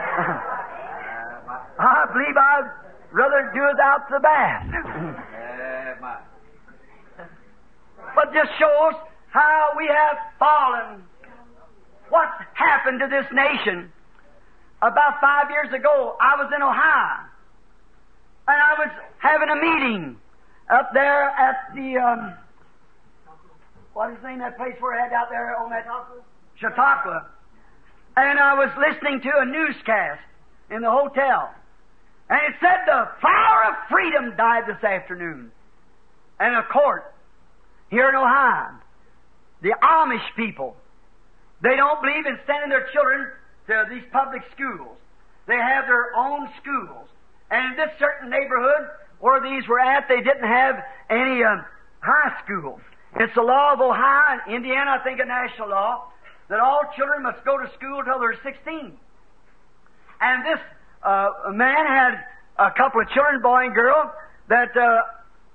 I believe I'd rather do it without the bath. But just shows how we have fallen. What's happened to this nation? About 5 years ago, I was in Ohio. And I was having a meeting up there at the, what is the name of that place we're at out there on that Chautauqua. And I was listening to a newscast in the hotel. And it said the flower of freedom died this afternoon. And a court here in Ohio, the Amish people, they don't believe in sending their children to these public schools. They have their own schools. And in this certain neighborhood where these were at, they didn't have any high school. It's the law of Ohio and Indiana, I think a national law, that all children must go to school till they're 16. And this man had a couple of children, boy and girl, that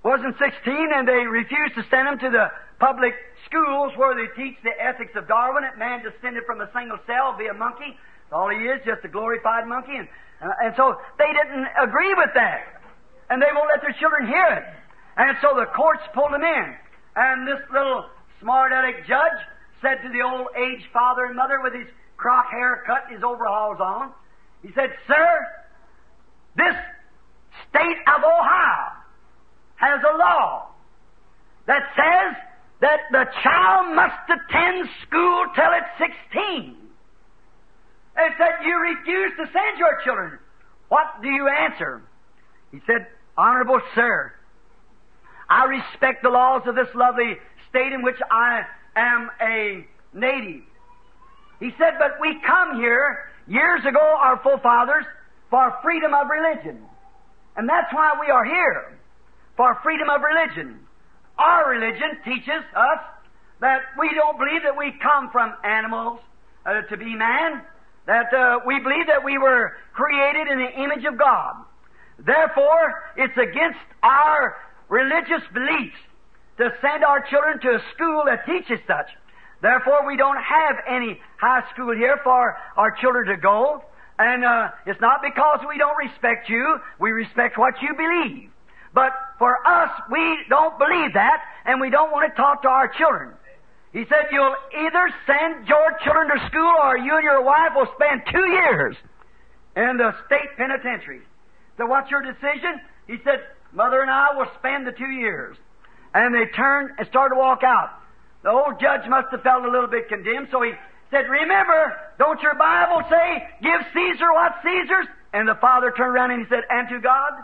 wasn't 16, and they refused to send him to the public schools where they teach the ethics of Darwin, that man descended from a single cell, be a monkey. All he is, just a glorified monkey. And so they didn't agree with that. And they won't let their children hear it. And so the courts pulled him in. And this little smart-aleck judge said to the old aged father and mother with his crock haircut and his overalls on, he said, "Sir, this state of Ohio has a law that says that the child must attend school till it's 16. They said, you refuse to send your children. What do you answer?" He said, "Honorable sir, I respect the laws of this lovely state in which I am a native." He said, "But we come here, years ago, our forefathers, for freedom of religion. And that's why we are here, for freedom of religion. Our religion teaches us that we don't believe that we come from animals to be man, that we believe that we were created in the image of God. Therefore, it's against our religious beliefs to send our children to a school that teaches such. Therefore, we don't have any high school here for our children to go. And it's not because we don't respect you. We respect what you believe. But for us, we don't believe that, and we don't want to talk to our children." He said, "You'll either send your children to school, or you and your wife will spend 2 years in the state penitentiary." So what's your decision? He said, "Mother and I will spend the 2 years." And they turned and started to walk out. The old judge must have felt a little bit condemned, so he said, "Remember, don't your Bible say, give Caesar what's Caesar's?" And the father turned around and he said, "And to God?"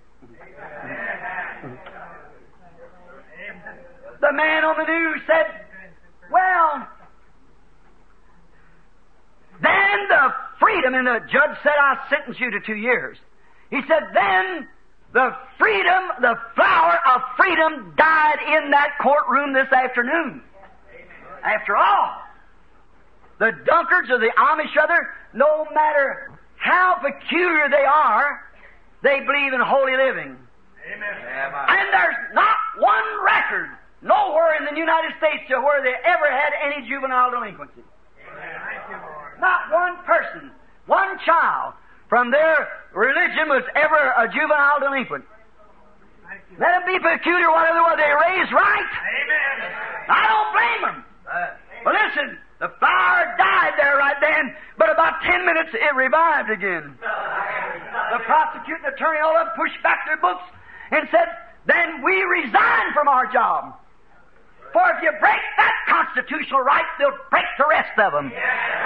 The man on the news said, "Well, then the freedom," and the judge said, "I sentence you to 2 years." He said, "Then the freedom, the flower of freedom died in that courtroom this afternoon." After all, the Dunkards or the Amish, no matter how peculiar they are, they believe in holy living. Amen. And there's not one record nowhere in the United States to where they ever had any juvenile delinquency. Amen. Not one person, one child from their religion was ever a juvenile delinquent. Let them be peculiar, whatever they were, they raised right. Amen. I don't blame them. But listen, the flower died there right then, but about 10 minutes it revived again. The prosecuting attorney all up pushed back their books and said, "Then we resign from our job. For if you break that constitutional right, they'll break the rest of them."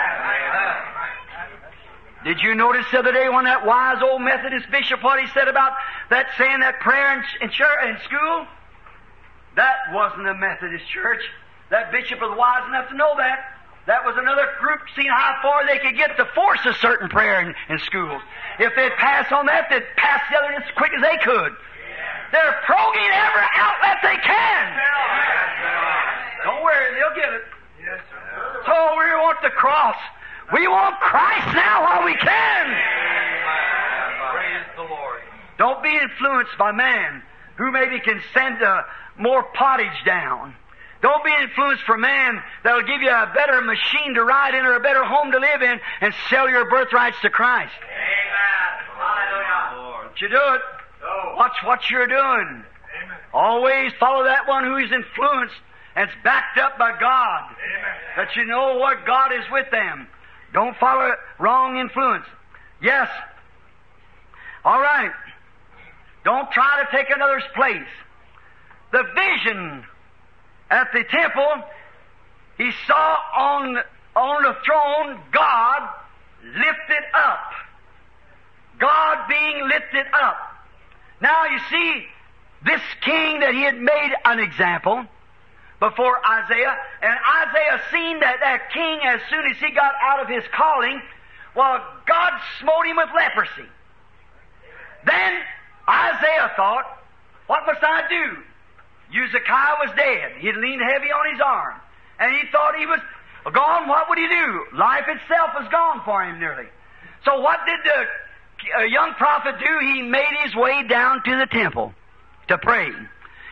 Did you notice the other day when that wise old Methodist bishop, what he said about that saying that prayer in school? That wasn't a Methodist church. That bishop was wise enough to know that. That was another group seeing how far they could get to force a certain prayer in schools. If they'd pass on that, they'd pass the other as quick as they could. They're probing every outlet they can. Don't worry, they'll get it. So we want the cross. We want Christ now while we can. Praise the Lord. Don't be influenced by man who maybe can send more pottage down. Don't be influenced for man that will give you a better machine to ride in or a better home to live in and sell your birthrights to Christ. Amen. Hallelujah. Don't you do it. No. Watch what you're doing. Amen. Always follow that one who is influenced and is backed up by God. Amen. That you know what God is with them. Don't follow wrong influence. Yes. All right. Don't try to take another's place. The vision at the temple, he saw on the throne God lifted up. God being lifted up. Now you see, this king that he had made an example before Isaiah, and Isaiah seen that king as soon as he got out of his calling, well, God smote him with leprosy. Then Isaiah thought, what must I do? Uzziah was dead. He had leaned heavy on his arm. And he thought he was gone. What would he do? Life itself was gone for him nearly. So what did the young prophet do? He made his way down to the temple to pray.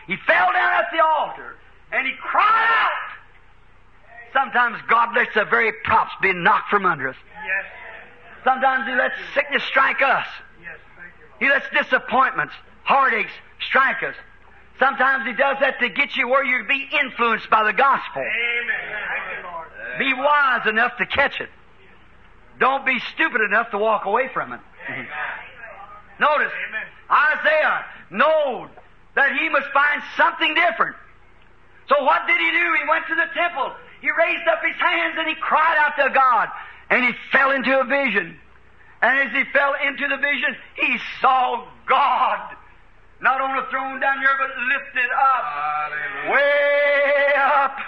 He fell down at the altar, and he cried out. Sometimes God lets the very props be knocked from under us.
Yes.
Sometimes He lets sickness strike us.
Yes. Thank you, Lord.
He lets disappointments, heartaches strike us. Sometimes He does that to get you where you be influenced by the gospel.
Amen. Thank you, Lord.
Be wise enough to catch it. Don't be stupid enough to walk away from it.
Amen.
Notice, Isaiah knowed that he must find something different. So what did he do? He went to the temple. He raised up his hands and he cried out to God. And he fell into a vision. And as he fell into the vision, he saw God. Not on a throne down here, but lifted up.
Hallelujah.
Way up.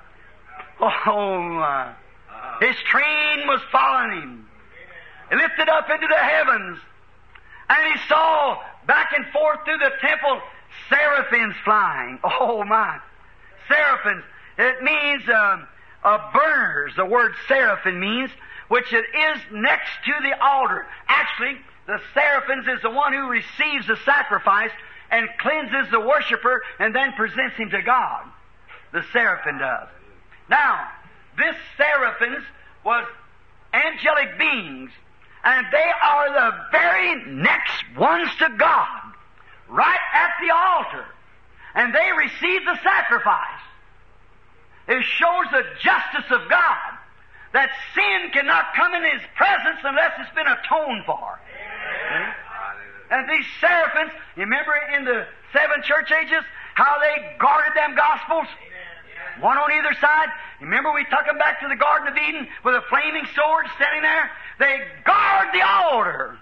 Oh my. His train was following him. He lifted up into the heavens. And he saw back and forth through the temple seraphims flying. Oh my. Seraphims. It means burners. The word seraphim means, which it is next to the altar. Actually, the seraphims is the one who receives the sacrifice and cleanses the worshiper and then presents him to God. The seraphim does. Now, this seraphims was angelic beings, and they are the very next ones to God, right at the altar. And they receive the sacrifice. It shows the justice of God, that sin cannot come in His presence unless it's been atoned for.
Amen.
And these seraphims, you remember in the 7 church ages, how they guarded them gospels? One on either side. You remember we took them back to the Garden of Eden with a flaming sword standing there? They guard the altar.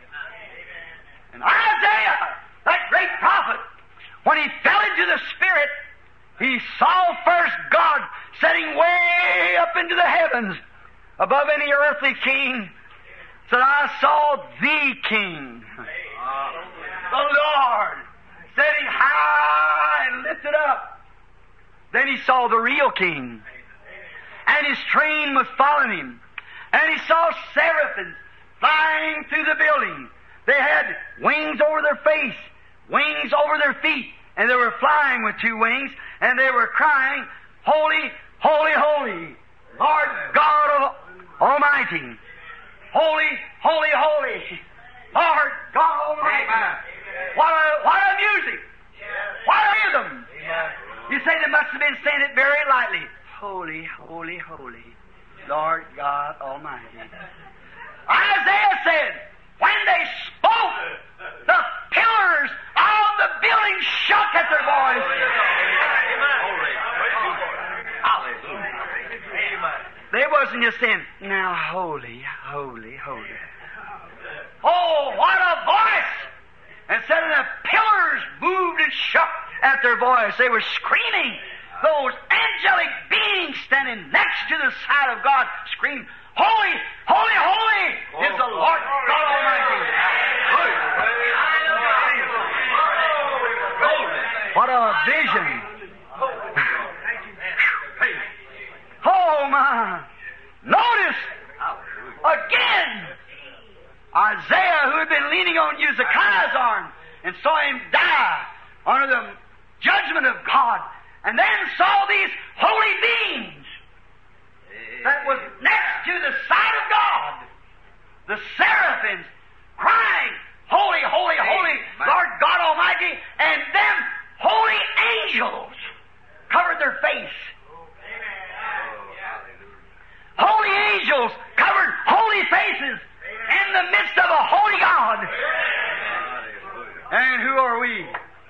And Isaiah, that great prophet, when he fell into the Spirit, he saw first God sitting way up into the heavens above any earthly king. Said, I saw the King, the Lord, sitting high and lifted up. Then he saw the real King, and his train was following him. And he saw seraphims flying through the building. They had wings over their face, wings over their feet, and they were flying with 2 wings, and they were crying, Holy, holy, holy, Lord God Almighty. Holy, holy, holy, Lord God Almighty. What a music! What a rhythm! You say they must have been saying it very lightly. Holy, holy, holy, Lord God Almighty. Isaiah said, when they spoke, the pillars of the building shook at their voice. They wasn't just saying, now holy, holy, holy. Oh, what a voice! And said the pillars moved and shook at their voice. They were screaming. Those angelic beings standing next to the side of God screamed, Holy, holy, holy is the Lord God Almighty. What a vision. Oh my. Notice, again, Isaiah, who had been leaning on Uzziah's arm and saw him die under the judgment of God, and then saw these holy beings that was next to the side of God, the seraphims, crying, Holy, holy, holy, Lord God Almighty, and them holy angels covered their face. Holy angels covered holy faces in the midst of a holy God. And who are we?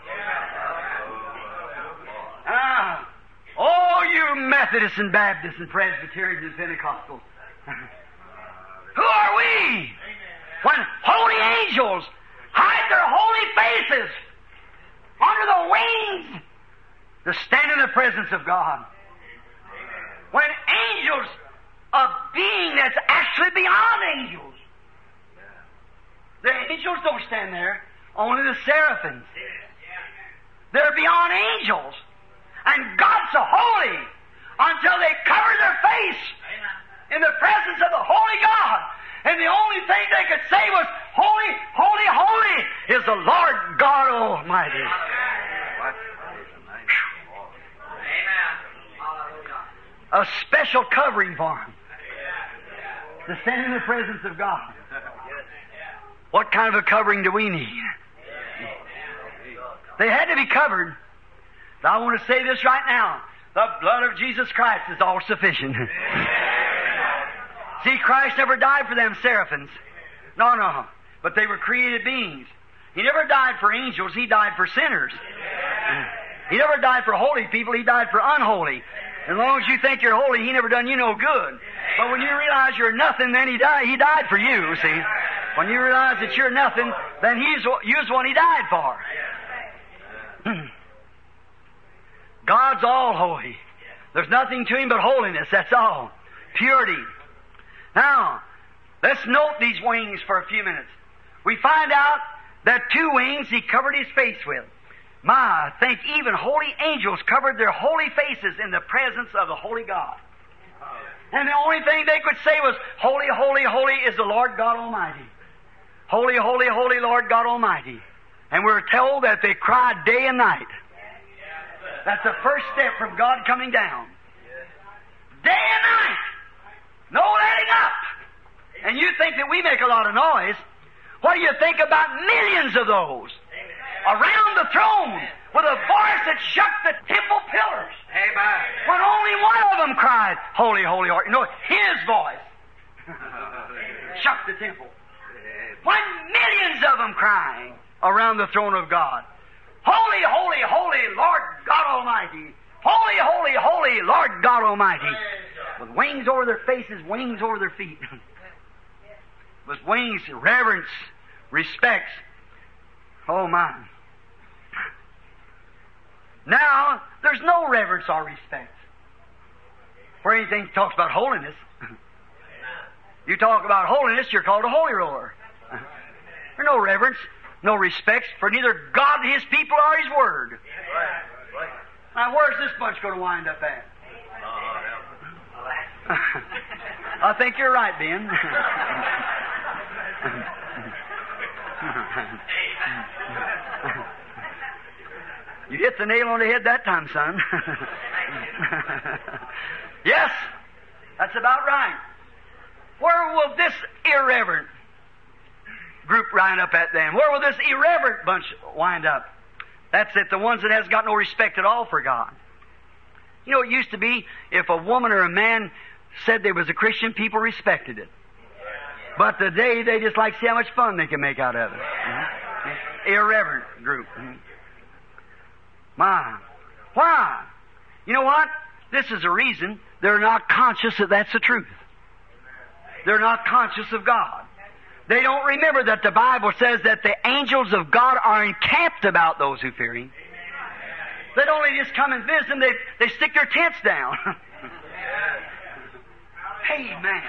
Oh, you Methodists and Baptists and Presbyterians and Pentecostals. Who are we? When holy angels hide their holy faces under the wings to stand in the presence of God. When angels, a being that's actually beyond angels. The angels don't stand there, only the seraphims. They're beyond angels. And God's so holy until they cover their face in the presence of the holy God. And the only thing they could say was, Holy, holy, holy is the Lord God Almighty. a special covering for them to stand in the presence of God. What kind of a covering do we need? They had to be covered. I want to say this right now. The blood of Jesus Christ is all sufficient. See, Christ never died for them seraphims. No. But they were created beings. He never died for angels. He died for sinners. He never died for holy people. He died for unholy. As long as you think you're holy, He never done you no good. But when you realize you're nothing, then He died for you, see. When you realize that you're nothing, then you're the one He died for. God's all holy. There's nothing to Him but holiness, that's all. Purity. Now, let's note these wings for a few minutes. We find out that 2 wings He covered His face with. I think even holy angels covered their holy faces in the presence of the holy God. And the only thing they could say was, Holy, holy, holy is the Lord God Almighty. Holy, holy, holy Lord God Almighty. And we're told that they cried day and night. That's the first step from God coming down. Day and night. No letting up. And you think that we make a lot of noise. What do you think about millions of those around the throne with a voice that shook the temple pillars?
Amen.
When only one of them cried, Holy, holy, holy. No, His voice shook the temple. When millions of them crying around the throne of God. Holy, holy, holy, Lord God Almighty. Holy, holy, holy, Lord God Almighty. With wings over their faces, wings over their feet. With wings, reverence, respects. Oh my. Now, there's no reverence or respect for anything that talks about holiness. You talk about holiness, you're called a holy roller. There's no reverence, no respect for neither God, His people, or His Word. Now, where's this bunch going to wind up at? I think you're right, Ben. You hit the nail on the head that time, son. Yes, that's about right. Where will this irreverent group wind up at then? Where will this irreverent bunch wind up? That's it, the ones that has got no respect at all for God. You know, it used to be if a woman or a man said they was a Christian, people respected it. But today they just like to see how much fun they can make out of it. Irreverent group. My. Why? You know what? This is the reason they're not conscious that that's the truth. They're not conscious of God. They don't remember that the Bible says that the angels of God are encamped about those who fear Him. They don't only just come and visit them, they stick their tents down. Amen.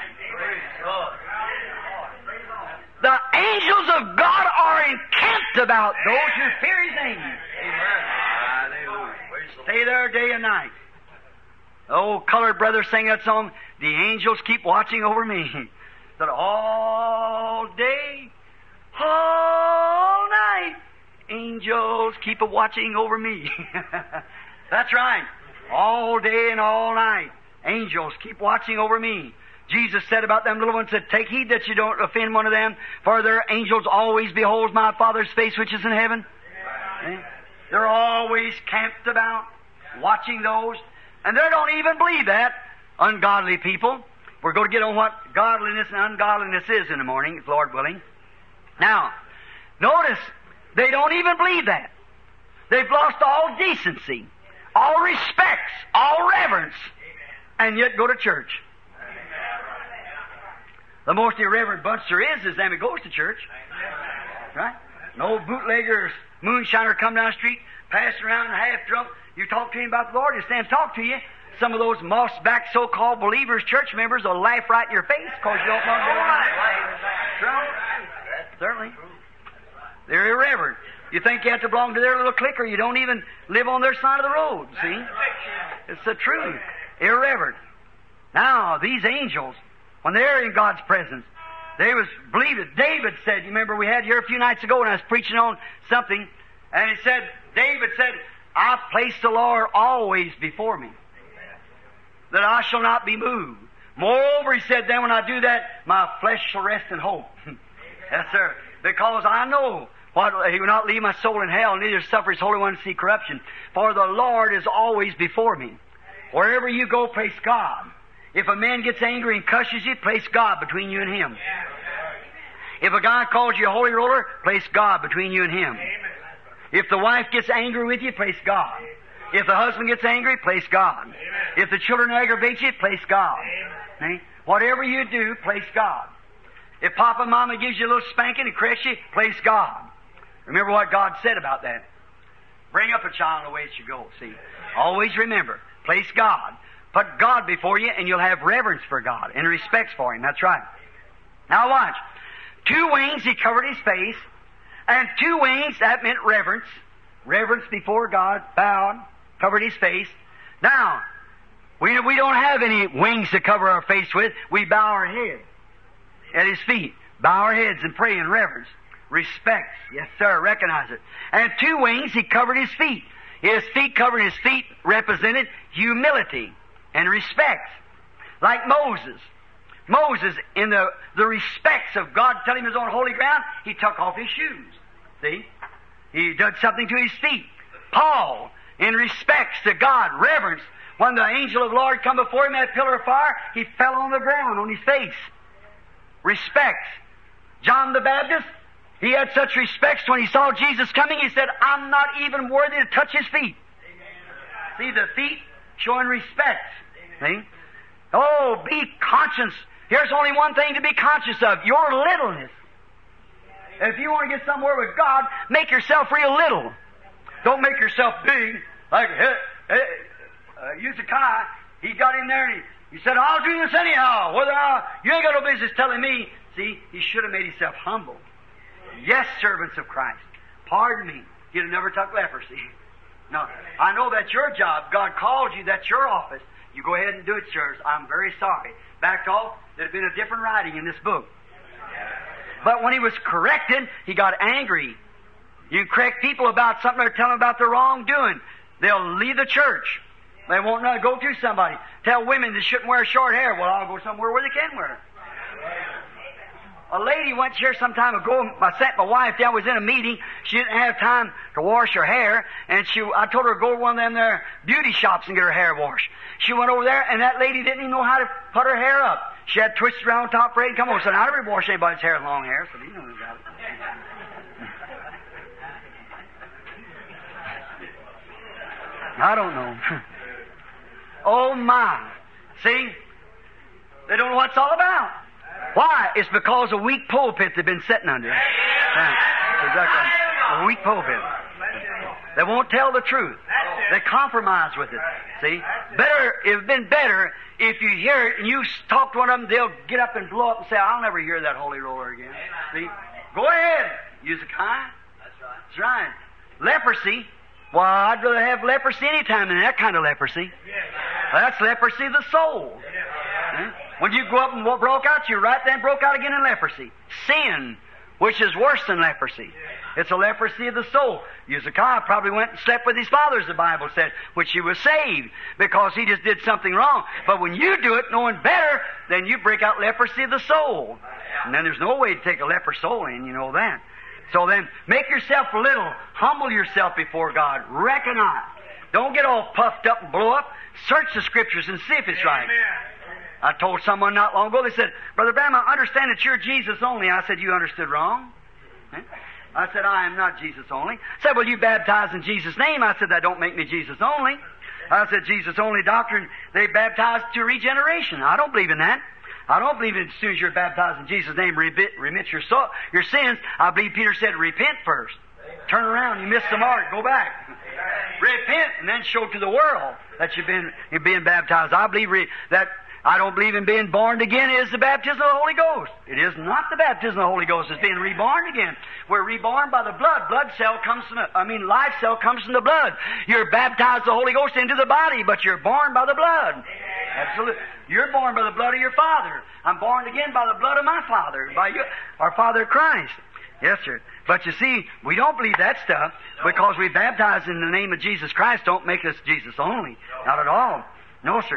The angels of God are encamped about those who fear His name. Stay there day and night. The old colored brother sang that song, The Angels Keep Watching Over Me. That all day, all night, angels keep watching over me. That's right. All day and all night, angels keep watching over me. Jesus said about them little ones, said, take heed that you don't offend one of them, for their angels always behold my Father's face which is in heaven. They're always camped about, watching those. And they don't even believe that. Ungodly people. We're going to get on what godliness and ungodliness is in the morning, if Lord willing. Now, notice, they don't even believe that. They've lost all decency, all respects, all reverence, and yet go to church. The most irreverent bunch there is them that goes to church. Right? An old bootlegger or moonshiner come down the street, passing around half drunk. You talk to him about the Lord, he'll stand and talk to you. Some of those moss-back so-called believers, church members, will laugh right in your face because you don't want to go right. Certainly. They're irreverent. You think you have to belong to their little clique, or you don't even live on their side of the road, see? It's the truth. Irreverent. Now, these angels, when they're in God's presence, they was believed it. David said, you remember we had here a few nights ago when I was preaching on something, and he said, David said, I've placed the Lord always before me. that I shall not be moved. Moreover, he said, then when I do that, my flesh shall rest in hope. Yes, sir. Because I know he will not leave my soul in hell, neither suffer his Holy One to see corruption. For the Lord is always before me. Wherever you go, place God. If a man gets angry and cusses you, place God between you and him. If a guy calls you a holy roller, place God between you and him. If the wife gets angry with you, place God. If the husband gets angry, place God. If the children aggravate you, place God. Whatever you do, place God. If Papa and Mama gives you a little spanking and corrects you, place God. Remember what God said about that. Bring up a child in the way it should go. See, always remember, place God. Put God before you, and you'll have reverence for God and respect for Him. That's right. Now watch. 2 wings, He covered His face, and 2 wings, that meant reverence. Reverence before God, bowed, covered His face. Now, we don't have any wings to cover our face with. We bow our head at His feet. Bow our heads and pray in reverence. Respects. Yes, sir. Recognize it. And 2 wings, He covered His feet. His feet covering His feet represented humility and respects. Like Moses. Moses, in the respects of God telling him His own holy ground, he took off his shoes. See? He did something to his feet. Paul, in respects to God, reverence, when the angel of the Lord come before him, that pillar of fire, he fell on the ground, on his face. Respects. John the Baptist, he had such respects when he saw Jesus coming, he said, I'm not even worthy to touch His feet. See, the feet showing respect. See? Oh, be conscious. Here's only one thing to be conscious of, your littleness. If you want to get somewhere with God, make yourself real little. Don't make yourself big. Like Hezekiah, he got in there and he said, I'll do this anyhow. You ain't got no business telling me. See, he should have made himself humble. Yes, servants of Christ. Pardon me. You'd have never took leprosy. No, I know that's your job. God called you. That's your office. You go ahead and do it, sirs. I'm very sorry. Backed off, there'd have been a different writing in this book. But when he was corrected, he got angry. You can correct people about something or tell them about their wrongdoing. They'll leave the church. They won't go through somebody. Tell women they shouldn't wear short hair. Well, I'll go somewhere where they can wear it. A lady went here some time ago. I sent my wife down. Was in a meeting. She didn't have time to wash her hair, and I told her to go to one of them there beauty shops and get her hair washed. She went over there, and that lady didn't even know how to put her hair up. She had twisted around top for it and come over. So I never wash anybody's hair with long hair, so you know about it. I don't know. Oh my! See, they don't know what it's all about. Why? It's because a weak pulpit they've been sitting under. Exactly. A weak pulpit. They won't tell the truth. They compromise with it. See? It'd been better if you hear it and you talk to one of them, they'll get up and blow up and say, I'll never hear that holy roller again. See? Go ahead. Use a kind. That's right. Leprosy. Well, I'd rather have leprosy any time than that kind of leprosy. That's leprosy of the soul. When you go up and broke out, you right then broke out again in leprosy. Sin, which is worse than leprosy. It's a leprosy of the soul. Hezekiah probably went and slept with his fathers, the Bible said, which he was saved because he just did something wrong. But when you do it knowing better, then you break out leprosy of the soul. And then there's no way to take a leper soul in, you know that. So then, make yourself little. Humble yourself before God. Recognize. Don't get all puffed up and blow up. Search the Scriptures and see if it's right. I told someone not long ago, they said, Brother Branham, I understand that you're Jesus only. I said, you understood wrong. I said, I am not Jesus only. I said, well, you baptize in Jesus' name. I said, that don't make me Jesus only. I said, Jesus only doctrine, they baptize to regeneration. I don't believe in that. I don't believe as soon as you're baptized in Jesus' name, remit your sins. I believe Peter said, repent first. Turn around, you missed the mark, go back. Repent, and then show to the world that you're being baptized. I don't believe in being born again is the baptism of the Holy Ghost. It is not the baptism of the Holy Ghost. It's being reborn again. We're reborn by the blood. Life cell comes from the blood. You're baptized the Holy Ghost into the body, but you're born by the blood. Absolutely. You're born by the blood of your Father. I'm born again by the blood of my Father, by our Father Christ. Yes, sir. But you see, we don't believe that stuff because we baptize in the name of Jesus Christ don't make us Jesus only. Not at all. No, sir.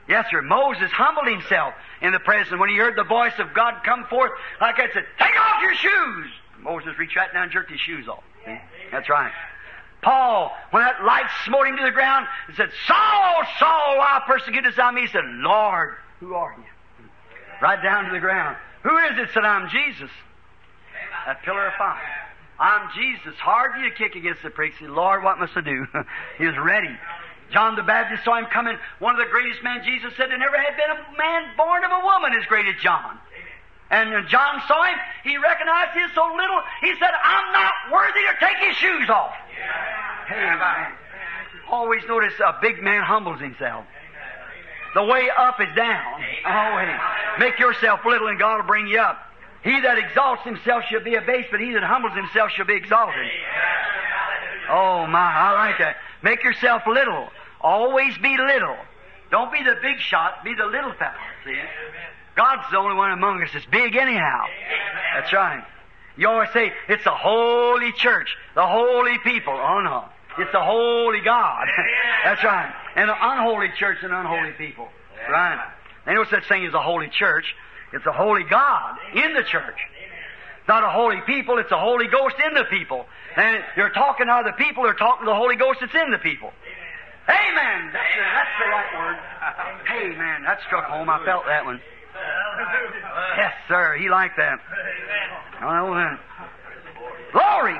Yes, sir. Moses humbled himself in the presence. When he heard the voice of God come forth, like that, said, "Take off your shoes!" Moses reached right down and jerked his shoes off. See? That's right. Paul, when that light smote him to the ground, and said, "Saul, Saul, why persecutest thou me?" He said, "Lord, who are you?" Right down to the ground. "Who is it?" Said, "I'm Jesus." That pillar of fire. "I'm Jesus." Hard for you to kick against the pricks. He said, "Lord, what must I do?" He was ready. John the Baptist saw him coming. One of the greatest men, Jesus said, there never had been a man born of a woman as great as John. And when John saw him, he recognized he was so little, he said, "I'm not worthy to take his shoes off." Hey, man. Always notice a big man humbles himself. The way up is down. Always. Make yourself little and God will bring you up. He that exalts himself shall be abased, but he that humbles himself shall be exalted. Oh my, I like that. Make yourself little. Always be little. Don't be the big shot, be the little fellow. See? God's the only one among us that's big anyhow. That's right. You always say, it's a holy church, the holy people. Oh no. It's a holy God. That's right. And an unholy church and unholy people. Right. There's no such thing as a holy church. It's a holy God in the church. Not a holy people, it's a Holy Ghost in the people. And you're talking to other people, they're talking to the Holy Ghost that's in the people. Amen! That's the right word. Amen. That struck home. I felt that one. Yes, sir. He liked that. Oh, glory!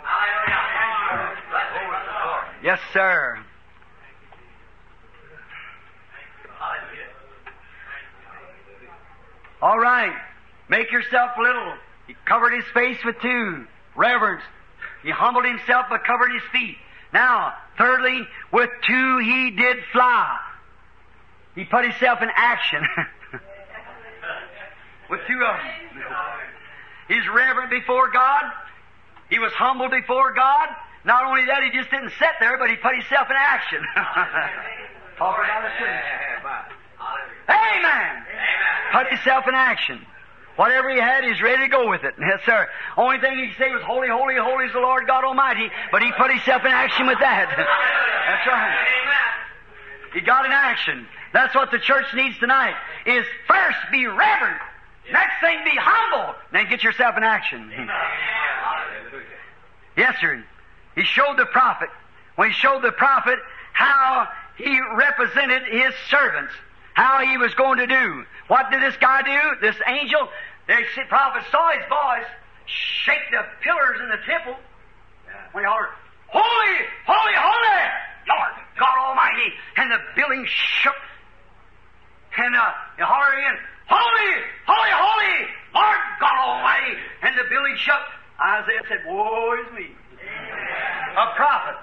Yes, sir. All right. Make yourself little. He covered his face with two. Reverence. He humbled himself but covered his feet. Now, thirdly, with two he did fly. He put himself in action. With two of them. He's reverent before God. He was humble before God. Not only that, he just didn't sit there, but he put himself in action. Talk about it too. Amen. Put himself in action. Whatever he had, he's ready to go with it. Yes, sir. Only thing he could say was, "Holy, holy, holy is the Lord God Almighty." But he put himself in action with that. That's right. He got in action. That's what the church needs tonight, is first be reverent. Next thing, be humble. Then get yourself in action. Yes, sir. He showed the prophet. When he showed the prophet how he represented his servants, how he was going to do. What did this guy do? This angel, the prophet saw his voice shake the pillars in the temple. When he hollered, "Holy, holy, holy, Lord God Almighty," and the building shook. And he hollered again, "Holy, holy, holy, Lord God Almighty," and the building shook. Isaiah said, "Woe is me." A prophet.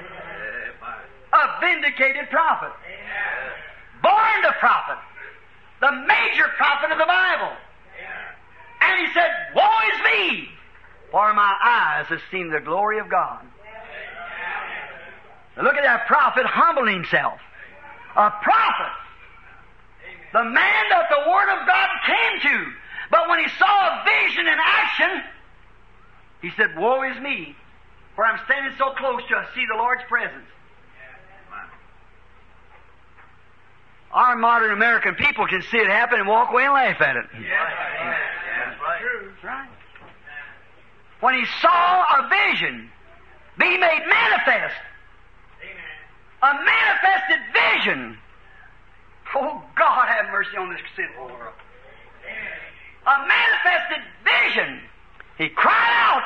A vindicated prophet. Born the prophet. The major prophet of the Bible. And he said, "Woe is me, for my eyes have seen the glory of God." Now look at that prophet humbling himself. A prophet. The man that the Word of God came to. But when he saw a vision in action, he said, "Woe is me, for I'm standing so close to see the Lord's presence." Our modern American people can see it happen and walk away and laugh at it. That's right. When he saw a vision be made manifest, a manifested vision. Oh, God, have mercy on this sinful world. A manifested vision. He cried out,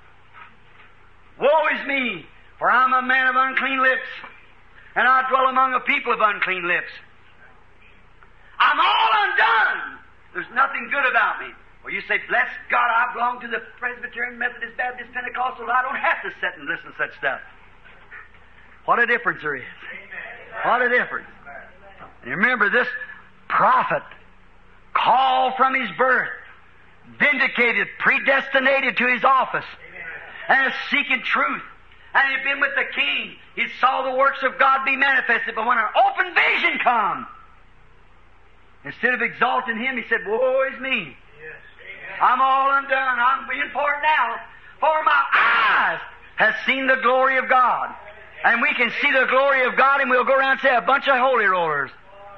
"Woe is me, for I'm a man of unclean lips, and I dwell among a people of unclean lips. I'm all undone. There's nothing good about me." Well, you say, "Bless God, I belong to the Presbyterian, Methodist, Baptist, Pentecostal. I don't have to sit and listen to such stuff." What a difference there is. What a difference. And remember, this prophet, called from his birth, vindicated, predestinated to his office, and is seeking truth. And he'd been with the king. He saw the works of God be manifested. But when an open vision come, instead of exalting him, he said, "Woe is me. I'm all undone. I'm being poured now. For my eyes have seen the glory of God." And we can see the glory of God, and we'll go around and say, "A bunch of holy rollers.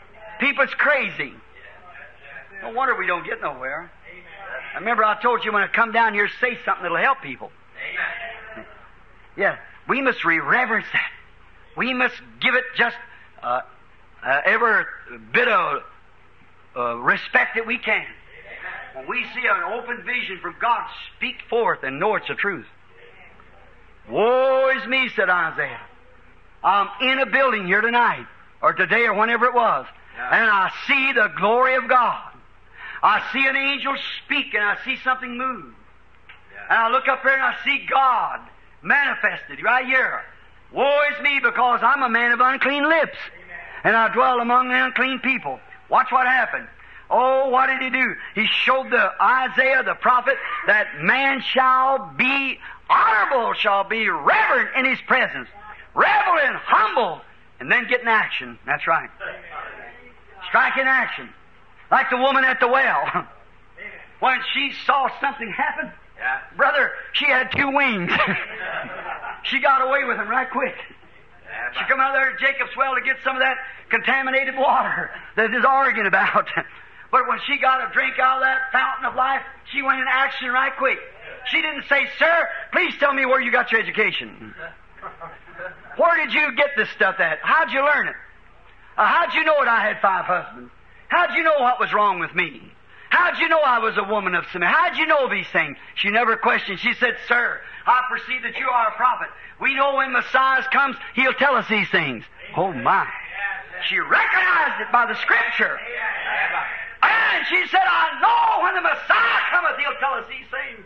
people it's crazy. No wonder we don't get nowhere. I remember I told you when I come down here, say something that'll help people. Yeah, we must reverence that. We must give it just every bit of respect that we can. When we see an open vision from God, speak forth and know it's the truth. Woe is me, said Isaiah. I'm in a building here tonight, or today, or whenever it was, and I see the glory of God. I see an angel speak, and I see something move. And I look up there and I see God manifested right here. Woe is me, because I'm a man of unclean lips, and I dwell among the unclean people. Watch what happened. Oh, what did he do? He showed Isaiah the prophet that man shall be honorable, shall be reverent in his presence, revel and humble, and then get in action. That's right. Strike in action. Like the woman at the well. When she saw something happen, brother, she had 2 wings. She got away with them right quick. She come out there to Jacob's well to get some of that contaminated water that is arguing about. But when she got a drink out of that fountain of life, she went in action right quick. She didn't say, sir, please tell me where you got your education. Where did you get this stuff at? How'd you learn it? How'd you know that I had 5 husbands? How'd you know what was wrong with me? How'd you know I was a woman of sin? How'd you know these things? She never questioned. She said, sir, I perceive that you are a prophet. We know when Messiah comes, he'll tell us these things. Oh my. She recognized it by the Scripture. And she said, I know when the Messiah cometh, he'll tell us these things.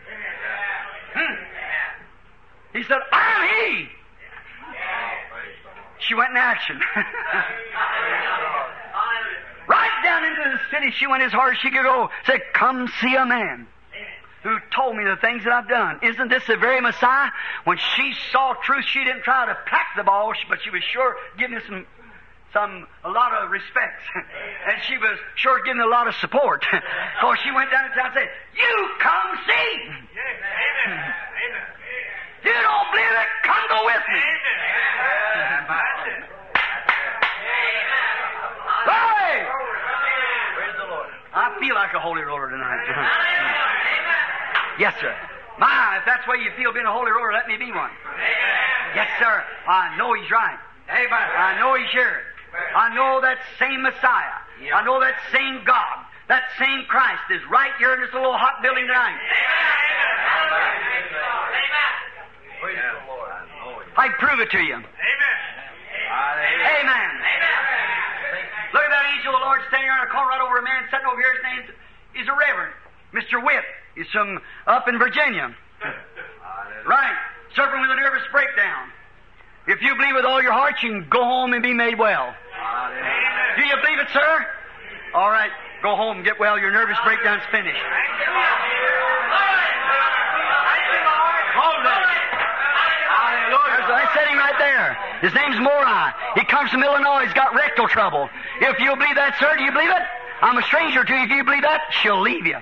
He said, I'm he. She went in action. Right down into the city, she went as hard as she could go. Said, come see a man who told me the things that I've done. Isn't this the very Messiah? When she saw truth, she didn't try to pack the ball, but she was sure giving a lot of respect. And she was sure giving a lot of support. Because she went down to town and said, you come see. You don't believe it? Come go with me. Hey! I feel like a holy roller tonight. Yes, sir. My, if that's the way you feel being a holy roller, let me be one. Yes, sir. I know he's right. I know he's here. I know that same Messiah. I know that same God. That same Christ is right here in this little hot building tonight. I prove it to you. Amen. Look at that angel of the Lord standing around a corner right over a man sitting over here. His name is a Reverend Mr. Witt. He's from up in Virginia. Right. Suffering with a nervous breakdown. If you believe with all your heart, you can go home and be made well. Do you believe it, sir? All right. Go home and get well. Your nervous breakdown's finished. I said him right there. His name's Morai. He comes from Illinois. He's got rectal trouble. If you believe that, sir, do you believe it? I'm a stranger to you. If you believe that, she'll leave you.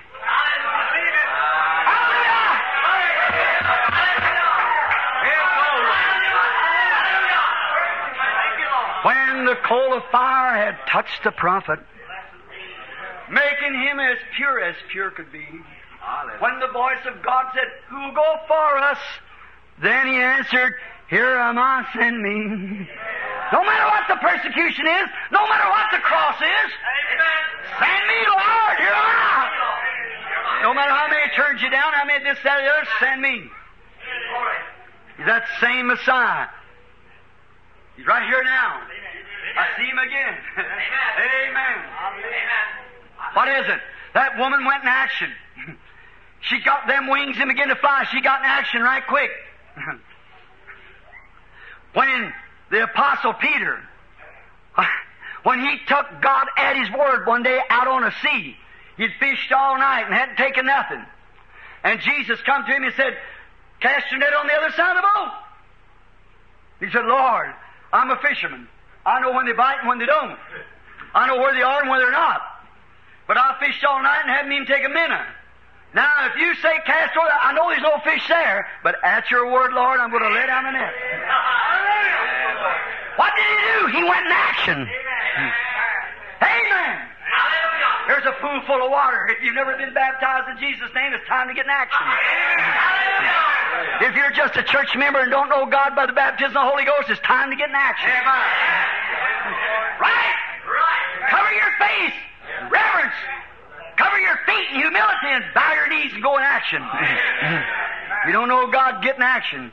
When the coal of fire had touched the prophet, making him as pure could be, when the voice of God said, who will go for us? Then he answered, here am I, send me. No matter what the persecution is, no matter what the cross is, send me, Lord, here am I. No matter how many turns you down, how many this, that, or the other, send me. He's that same Messiah. He's right here now. I see him again. Amen. What is it? That woman went in action. She got them wings and began to fly. She got in action right quick. When the Apostle Peter, when he took God at His word one day out on a sea, he'd fished all night and hadn't taken nothing. And Jesus come to him and said, cast your net on the other side of the boat. He said, Lord, I'm a fisherman. I know when they bite and when they don't. I know where they are and where they're not. But I fished all night and haven't even taken a minute. Now, if you say cast over, I know there's no fish there, but at your word, Lord, I'm going to let down the net. What did he do? He went in action. Amen. pool full of water. If you've never been baptized in Jesus' name, it's time to get in action. If you're just a church member and don't know God by the baptism of the Holy Ghost, it's time to get in action. Right? Cover your face. Reverence. Cover your feet in humility and bow your knees and go in action. You don't know God, get in action.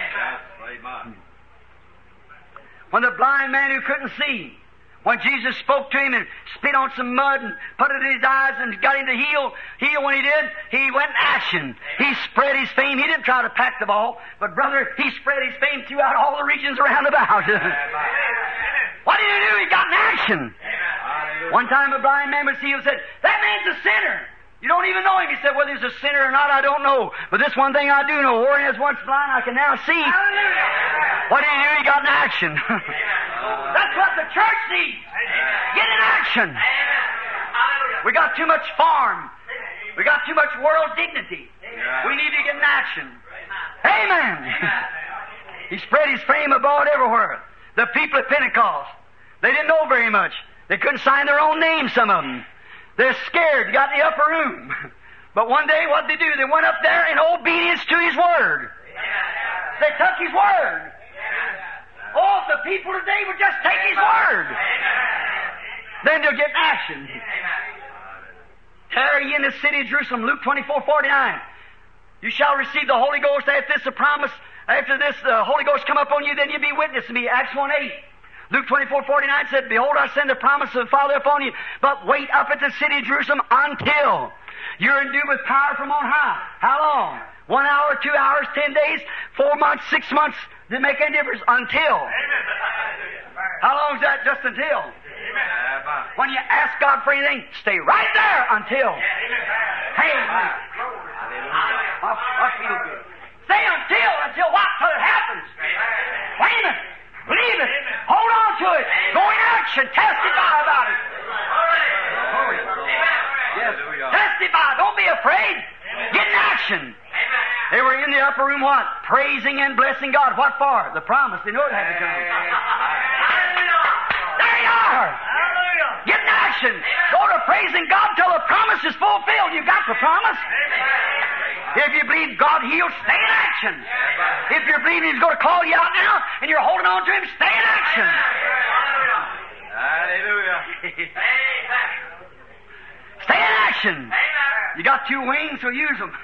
When the blind man who couldn't see, when Jesus spoke to him and spit on some mud and put it in his eyes and got him to heal when he did, he went in action. He spread his fame. He didn't try to pack the ball, but brother, he spread his fame throughout all the regions around about. What did he do? He got in action. One time a blind man was healed and said, that man's a sinner. You don't even know him. He said, whether he's a sinner or not, I don't know. But this one thing I do know, whereas once blind, I can now see. What did he do? He got in action. That's what the church needs. Get in action. We got too much form. We got too much world dignity. We need to get in action. Amen. He spread his fame abroad everywhere. The people at Pentecost, they didn't know very much. They couldn't sign their own names, some of them. They're scared, got in the upper room. But one day, what did they do? They went up there in obedience to His Word. They took His Word. Oh, if the people today would just take His Word, then they'll get in action. Tarry ye in the city of Jerusalem, Luke 24:49. You shall receive the Holy Ghost after this, the promise. After this, the Holy Ghost come upon you, then you'll be witness to me. Acts 1:8. Luke 24:49 said, behold, I send the promise of the Father upon you, but wait up at the city of Jerusalem until you're endued with power from on high. How long? 1 hour, 2 hours, 10 days, 4 months, 6 months. Didn't make any difference. Until. How long is that? Just until. When you ask God for anything, stay right there until. Hey, I feel good. Stay until what? Till it happens. Claim it. Believe it. Hold on to it. Go in action. Testify about it. Yes. Testify. Don't be afraid. Get in action. They were in the upper room, what? Praising and blessing God. What for? The promise. They knew it had to come. There you are. Get in action. Go to praising God till the promise is fulfilled. You got the promise. If you believe God heals, stay in action. If you're believing He's going to call you out now and you're holding on to Him, stay in action.
Hallelujah.
Stay in action. You got 2 wings, so use them.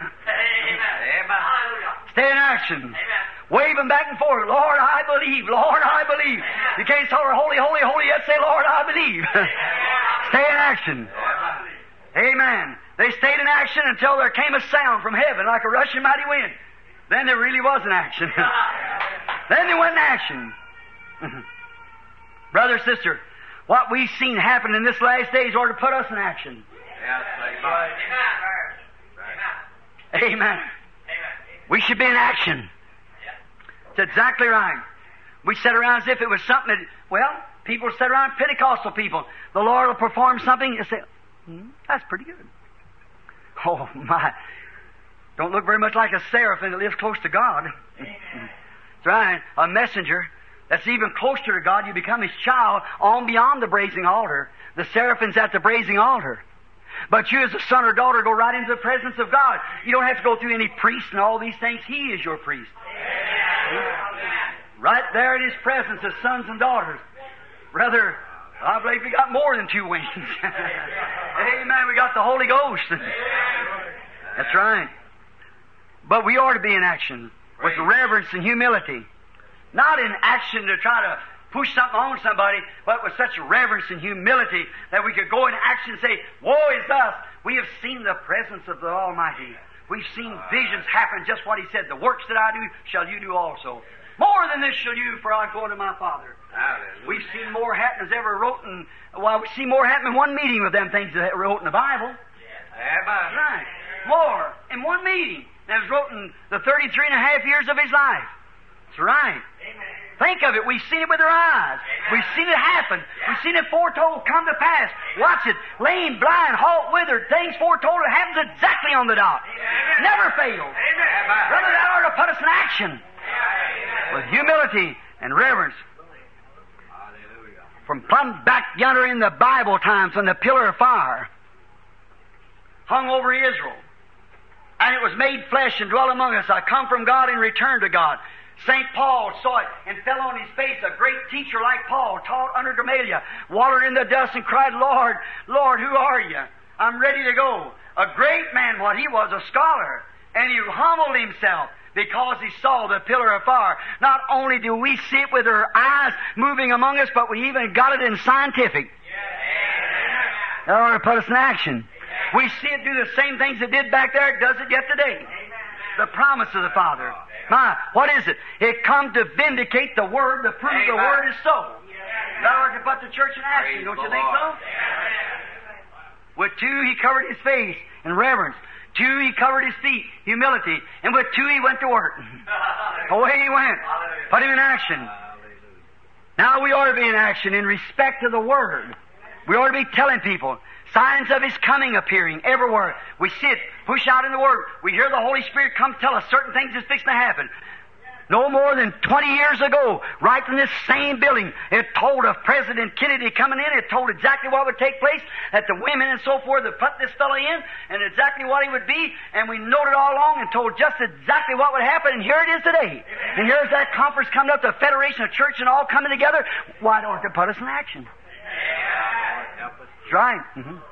Stay in action. Wave them back and forth. Lord, I believe. Lord, I believe. You can't tell her, holy, holy, holy, yet say, Lord, I believe. Stay in action. Amen. They stayed in action until there came a sound from heaven like a rushing mighty wind. Then there really was an action. Then they went in action. Brother, sister, what we've seen happen in this last days ought to put us in action. Amen. We should be in action. It's exactly right. We sit around as if it was something that, well, people sit around, Pentecostal people. The Lord will perform something and say, that's pretty good. Oh, my. Don't look very much like a seraphim that lives close to God. That's right. A messenger that's even closer to God. You become His child on beyond the brazen altar. The seraphim's at the brazen altar. But you as a son or daughter go right into the presence of God. You don't have to go through any priest and all these things. He is your priest. Right there in His presence as sons and daughters. Brother, I believe we got more than 2 wings. Amen. We got the Holy Ghost. That's right. But we ought to be in action with reverence and humility. Not in action to try to push something on somebody, but with such reverence and humility that we could go in action and say, woe is us. We have seen the presence of the Almighty. We've seen visions happen, just what He said. The works that I do shall you do also. More than this shall you, for I go to my Father. Hallelujah. We've seen more happen as ever wrote in, we see more happen in one meeting with them things that wrote in the Bible.
Yes.
Right. More in one meeting that was wrote in the 33 and a half years of His life. That's right. Amen. Think of it. We've seen it with our eyes. Amen. We've seen it happen. Yeah. We've seen it foretold come to pass. Watch it. Lame, blind, halt, withered. Things foretold. It happens exactly on the dot. Amen. Never fails. Brother, that ought to put us in action. Amen. With humility and reverence. From plumb back yonder in the Bible times from the pillar of fire. hung over Israel. And it was made flesh and dwelt among us. I come from God and returned to God. St. Paul saw it and fell on his face. A great teacher like Paul taught under Gamaliel, wallowed in the dust and cried, Lord, Lord, who are you? I'm ready to go. A great man, what he was, a scholar. And he humbled himself because he saw the pillar of fire. Not only do we see it with our eyes moving among us, but we even got it in scientific. That ought to put us in action. We see it do the same things it did back there. It does it yet today. The promise of the Father. My, what is it? It come to vindicate the Word, to prove the Word is so. That ought to put the church in action, don't you think so? With 2 he covered his face in reverence. 2 he covered his feet, humility. And with 2 he went to work. Away he went. Put him in action. Now we ought to be in action in respect to the Word. We ought to be telling people signs of His coming appearing everywhere. We see it push out in the Word. We hear the Holy Spirit come tell us certain things is fixing to happen. No more than 20 years ago, right from this same building, it told of President Kennedy coming in. It told exactly what would take place, that the women and so forth would put this fellow in, and exactly what he would be. And we noted all along and told just exactly what would happen. And here it is today. And here's that conference coming up, the Federation of Church and all coming together. Why don't it put us in action? That's right.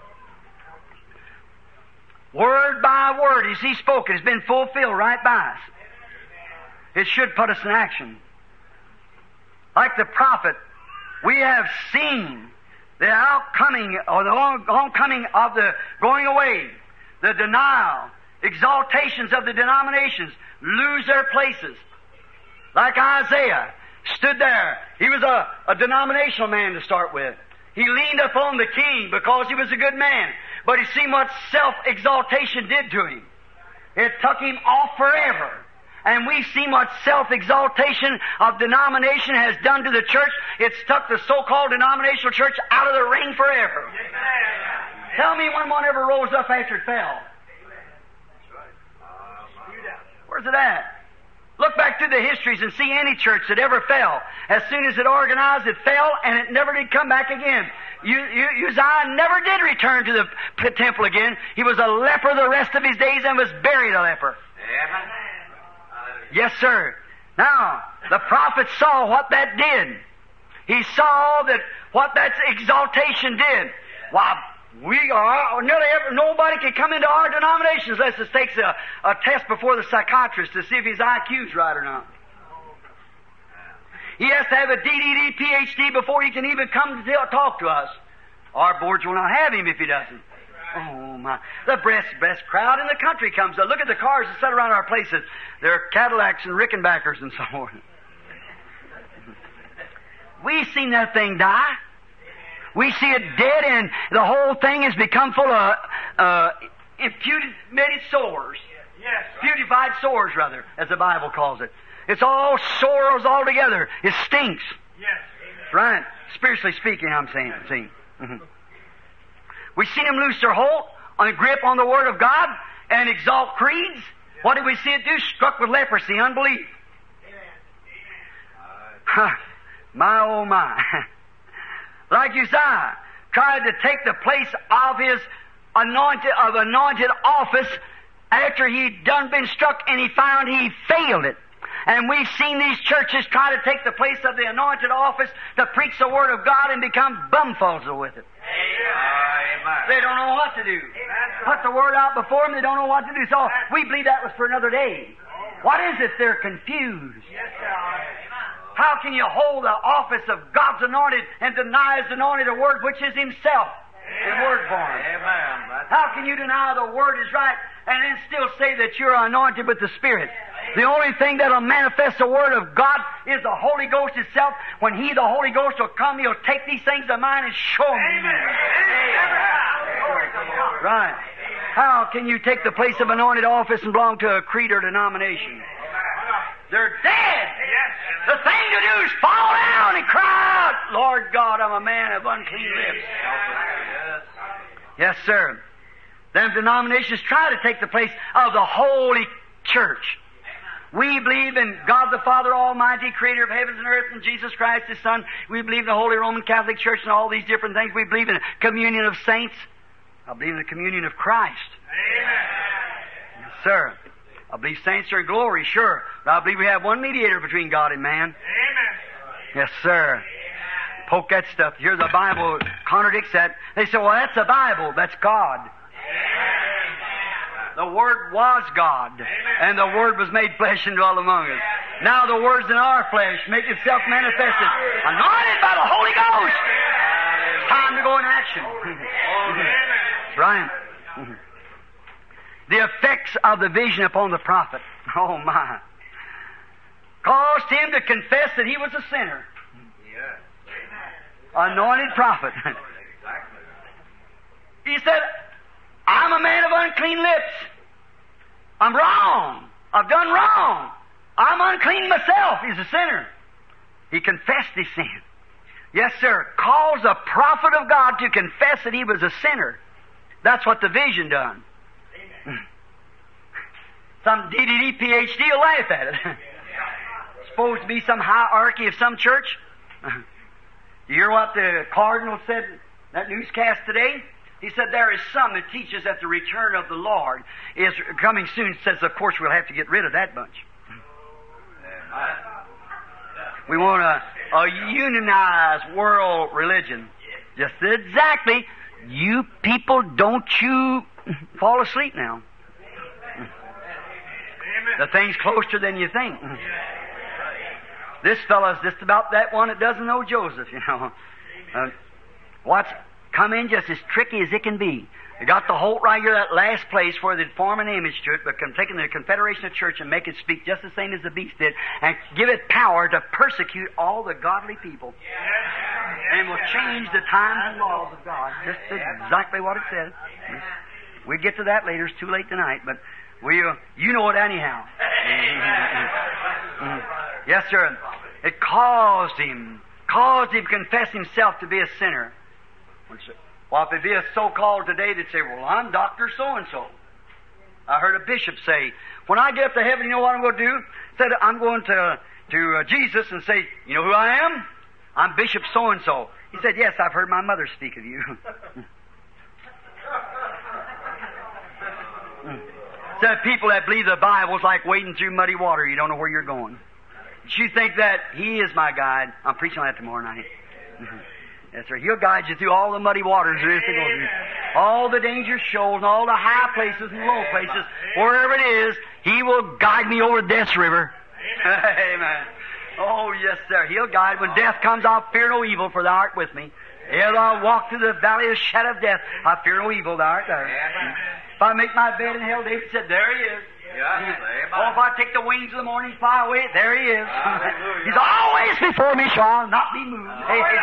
Word by word, as He spoke, it has been fulfilled right by us. It should put us in action. Like the prophet, we have seen the outcoming or the oncoming of the going away, the denial, exaltations of the denominations lose their places. Like Isaiah stood there. He was a denominational man to start with. He leaned upon the king because he was a good man. But he seen what self-exaltation did to him. It took him off forever. And we've seen what self-exaltation of denomination has done to the church. It's took the so-called denominational church out of the ring forever. Tell me when one ever rose up after it fell. Where's it at? Look back through the histories and see any church that ever fell. As soon as it organized, it fell, and it never did come back again. Uzziah never did return to the temple again. He was a leper the rest of his days and was buried a leper. Yes, sir. Now, the prophet saw what that did. He saw that what that exaltation did. Why, we are nearly nobody can come into our denominations unless it takes a test before the psychiatrist to see if his IQ's right or not. He has to have a DDD, PhD before he can even come to talk to us. Our boards will not have him if he doesn't. Oh, my. The best crowd in the country comes. Look at the cars that sit around our places. They're Cadillacs and Rickenbackers and so on. We've seen that thing die. We see it dead, and the whole thing has become full of imputed sores. Yes. Beautified sores, rather, as the Bible calls it. It's all sorrows altogether. It stinks.
Yes.
Right. Spiritually speaking, I'm saying. See. Mm-hmm. We've seen them loose their hold on grip on the Word of God and exalt creeds. What did we see it do? Struck with leprosy, unbelief. Huh. My, oh my. Like Uzziah tried to take the place of his anointed office after he'd been struck, and he found he failed it. And we've seen these churches try to take the place of the anointed office to preach the Word of God and become bumfuzzled with it. Amen. They don't know what to do. Put the Word out before them, they don't know what to do. So we believe that was for another day. What is it? They're confused. How can you hold the office of God's anointed and deny His anointed a Word which is Himself in word form? How can you deny the Word is right and then still say that you're anointed with the Spirit? The only thing that will manifest the Word of God is the Holy Ghost itself. When He, the Holy Ghost, will come, He'll take these things of mine and show them. Amen. Right. How can you take the place of anointed office and belong to a creed or denomination? They're dead. The thing to do is fall down and cry out, Lord God, I'm a man of unclean lips. Yes, sir. Them denominations try to take the place of the Holy Church. We believe in God the Father Almighty, Creator of heavens and earth, and Jesus Christ, His Son. We believe in the Holy Roman Catholic Church and all these different things. We believe in the communion of saints. I believe in the communion of Christ. sir. I believe saints are in glory, sure. But I believe we have one mediator between God and man.
Amen.
Yes, sir. Poke that stuff. Here's the Bible contradicts that. They say, well, that's the Bible. That's God. The Word was God. And the Word was made flesh and dwelt among us. Now the Word's in our flesh, make itself manifested. Anointed by the Holy Ghost. It's time to go in action. That's right. The effects of the vision upon the prophet. Oh, my. Caused him to confess that he was a sinner. Anointed prophet. He said, I'm a man of unclean lips. I'm wrong. I've done wrong. I'm unclean myself. He's a sinner. He confessed his sin. Yes, sir. Caused a prophet of God to confess that he was a sinner. That's what the vision done. Some DDD PhD will laugh at it. Supposed to be some hierarchy of some church. You hear what the cardinal said in that newscast today? He said there is some that teaches that the return of the Lord is coming soon. Says, of course, we'll have to get rid of that bunch. We want a unionized world religion. Just exactly. You people, don't you fall asleep now. The thing's closer than you think. This fellow's just about that one that doesn't know Joseph, you know. What's come in just as tricky as it can be. They got the Holt right here, that last place where they'd form an image to it, but taking the Confederation of Church and make it speak just the same as the beast did, and give it power to persecute all the godly people. And will change the times and laws of God. Just exactly what it says. We'll get to that later. It's too late tonight, but you know it anyhow. Yes, sir. It caused him to confess himself to be a sinner. Well, if it be a so-called today, they'd say, well, I'm Dr. So-and-so. I heard a bishop say, when I get up to heaven, you know what I'm going to do? Said, I'm going to Jesus and say, you know who I am? I'm Bishop so-and-so. He said, yes, I've heard my mother speak of you. Said people that believe the Bible's like wading through muddy water. You don't know where you're going. Did you think that He is my guide? I'm preaching on that tomorrow night. Yes, sir. He'll guide you through all the muddy waters there is to go through. All the dangerous shoals and all the high places and low places. Wherever it is, He will guide me over Death's River. Amen. Oh, yes, sir. He'll guide. When death comes, I'll fear no evil, for Thou art with me. Ere Thou walk through the valley of the shadow of death, I fear no evil, Thou art there. If I make my bed in hell, David said, there He is. Oh, if I take the wings of the morning, fly away, there He is. He's always before me, shall not be moved.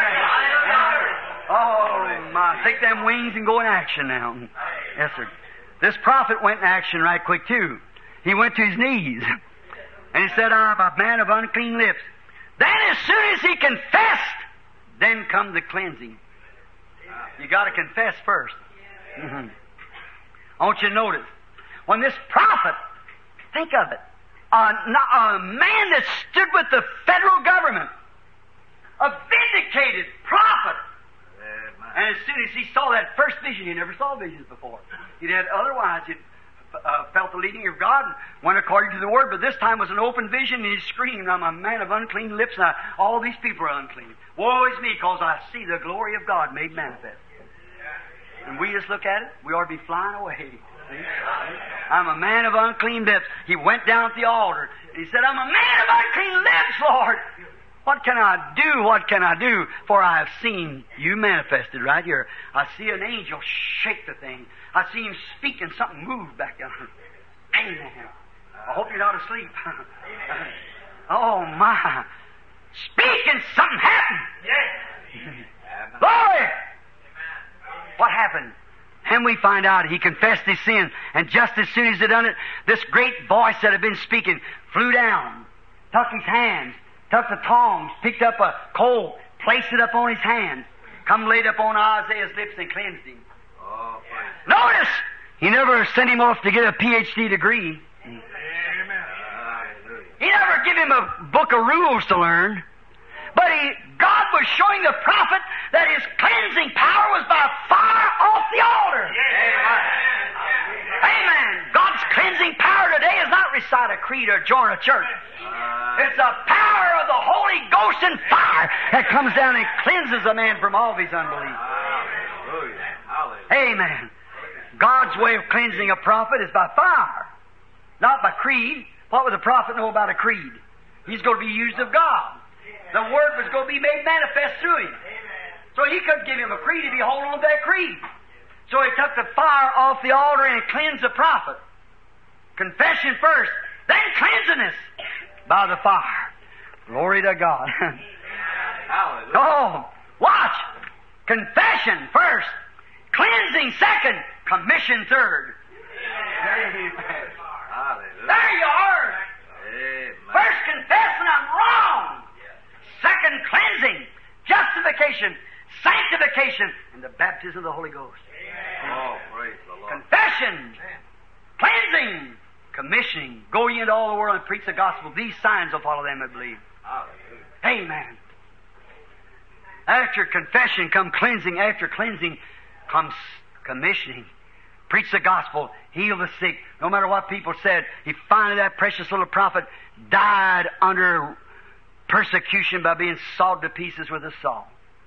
Oh, my. Take them wings and go in action now. Yes, sir. This prophet went in action right quick, too. He went to his knees. And he said, I'm a man of unclean lips. Then as soon as he confessed, then come the cleansing. You got to confess first. I want you to notice. When this prophet, think of it, a man that stood with the federal government, a vindicated prophet, and as soon as he saw that first vision, he never saw visions before. He'd had otherwise, he'd felt the leading of God and went according to the Word, but this time was an open vision, and he screamed, I'm a man of unclean lips, and all these people are unclean. Woe is me, because I see the glory of God made manifest. And we just look at it, we ought to be flying away. I'm a man of unclean lips. He went down at the altar. He said, I'm a man of unclean lips, Lord. What can I do? What can I do? For I have seen you manifested right here. I see an angel shake the thing. I see him speak and something moved back down. Amen. I hope you're not asleep. Oh, my. Speak and something happened. Glory! What happened? And we find out he confessed his sin, and just as soon as he done it, this great voice that had been speaking flew down, took his hands, took the tongs, picked up a coal, placed it up on his hands, come laid up on Isaiah's lips and cleansed him. Oh, notice, he never sent him off to get a PhD degree. Amen. He never gave him a book of rules to learn. But God was showing the prophet that his cleansing power was by fire off the altar. Amen. God's cleansing power join a church. It's the power of the Holy Ghost and fire that comes down and cleanses a man from all of his unbelief. Amen. God's way of cleansing a prophet is by fire, not by creed. What would the prophet know about a creed? He's going to be used of God. The Word was going to be made manifest through him. So he couldn't give him a creed if he hold on to that creed. So he took the fire off the altar and cleansed the prophet. Confession first, then cleansingness by the fire. Glory to God. Oh, watch. Confession first, cleansing second, commission third. There you are. First confessing I'm wrong. Second cleansing, justification, sanctification, and the baptism of the Holy Ghost.
Oh, praise the Lord.
Confession, cleansing, commissioning. Go ye into all the world and preach the gospel. These signs will follow them that believe. Amen. After confession comes cleansing. After cleansing comes commissioning. Preach the gospel. Heal the sick. No matter what people said, he finally, that precious little prophet, died under persecution by being sawed to pieces with a saw.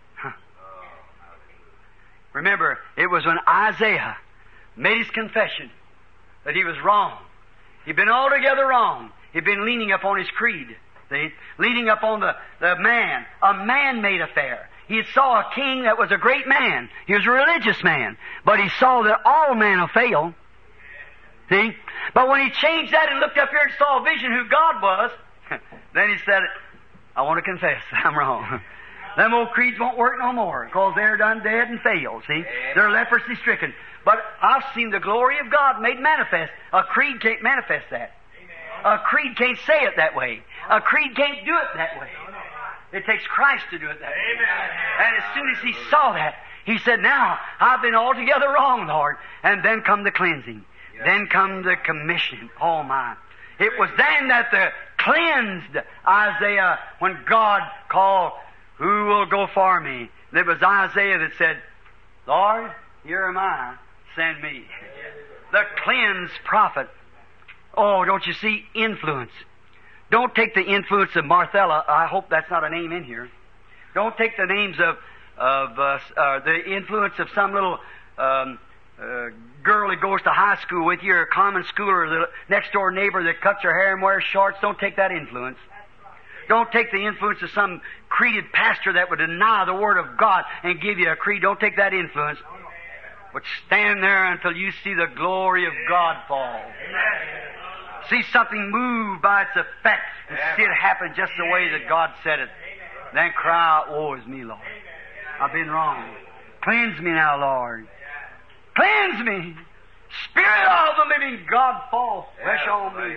Remember, it was when Isaiah made his confession that he was wrong. He'd been altogether wrong. He'd been leaning upon his creed. See? Leaning upon the man, a man-made affair. He saw a king that was a great man. He was a religious man. But he saw that all men will fail. See? But when he changed that and looked up here and saw a vision who God was, then he said, I want to confess I'm wrong. Them old creeds won't work no more, because they're done dead and failed, see? They're leprosy stricken. But I've seen the glory of God made manifest. A creed can't manifest that. A creed can't say it that way. A creed can't do it that way. It takes Christ to do it that way. And as soon as he saw that, he said, now, I've been altogether wrong, Lord. And then come the cleansing. Then come the commission. Oh, my. It was then that the cleansed Isaiah, when God called, who will go for me? And it was Isaiah that said, Lord, here am I, send me. The cleansed prophet. Oh, don't you see? Influence. Don't take the influence of Marthella. I hope that's not a name in here. Don't take the names of the influence of some little girl that goes to high school with you, or a common schooler, or the next door neighbor that cuts her hair and wears shorts. Don't take that influence. Don't take the influence of some creeded pastor that would deny the Word of God and give you a creed. Don't take that influence. But stand there until you see the glory of God fall. See something move by its effect and see it happen just the way that God said it. Then cry out, woe is me, Lord. I've been wrong. Cleanse me now, Lord. Cleanse me. Spirit of the living God, fall fresh on me.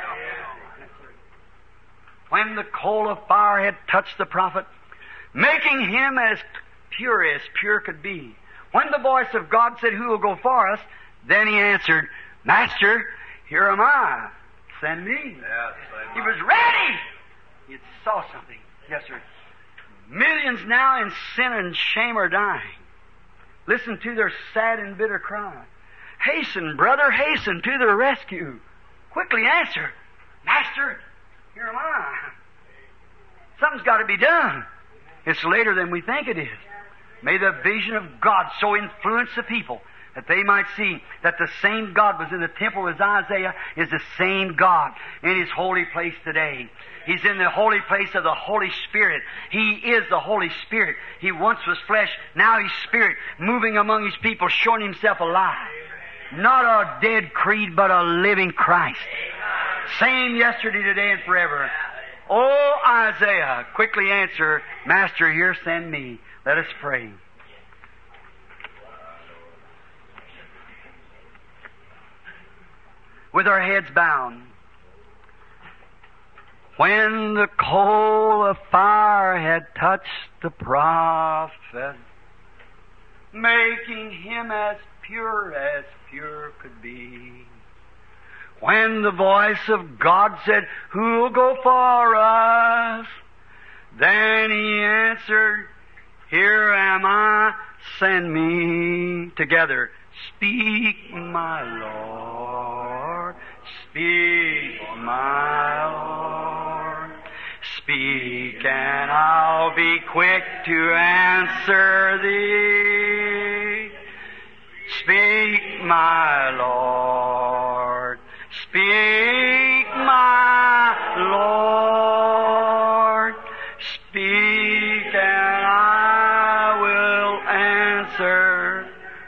When the coal of fire had touched the prophet, making him as pure could be. When the voice of God said, who will go for us? Then he answered, Master, here am I. Send me. He was ready. He saw something. Yes, sir. Millions now in sin and shame are dying. Listen to their sad and bitter cry. Hasten, brother, hasten to their rescue. Quickly answer, Master, here am I. Something's got to be done. It's later than we think it is. May the vision of God so influence the people that they might see that the same God was in the temple as Isaiah is the same God in His holy place today. He's in the holy place of the Holy Spirit. He is the Holy Spirit. He once was flesh, now He's Spirit, moving among His people, showing Himself alive. Not a dead creed, but a living Christ. Same yesterday, today, and forever. Oh, Isaiah, quickly answer, Master, here send me. Let us pray. With our heads bowed. When the coal of fire had touched the prophet, making him as pure could be. When the voice of God said, who'll go for us? Then he answered, here am I, send me. Together, speak, my Lord, speak, my Lord. Speak, and I'll be quick to answer Thee. Speak, my Lord. Speak, my Lord. Speak, and I will answer.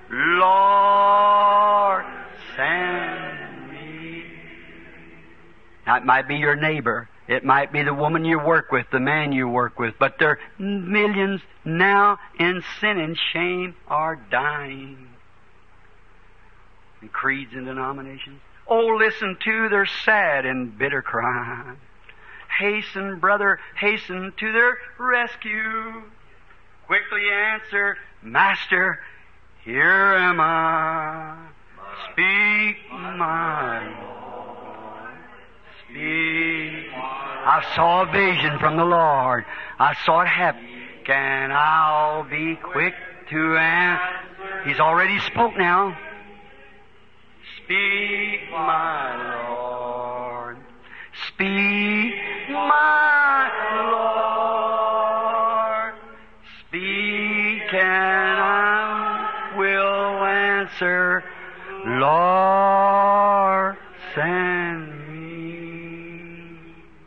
Lord, send me. Now, it might be your neighbor. It might be the woman you work with, the man you work with. But there are millions now in sin and shame are dying. And creeds and denominations. Oh, listen to their sad and bitter cry. Hasten, brother, hasten to their rescue. Quickly answer, Master, here am I. Speak, my Lord. Speak. I saw a vision from the Lord. I saw it happen. And I'll be quick to answer. He's already spoke now. Speak, my Lord. Speak, my Lord. Speak, and I will answer. Lord, send me.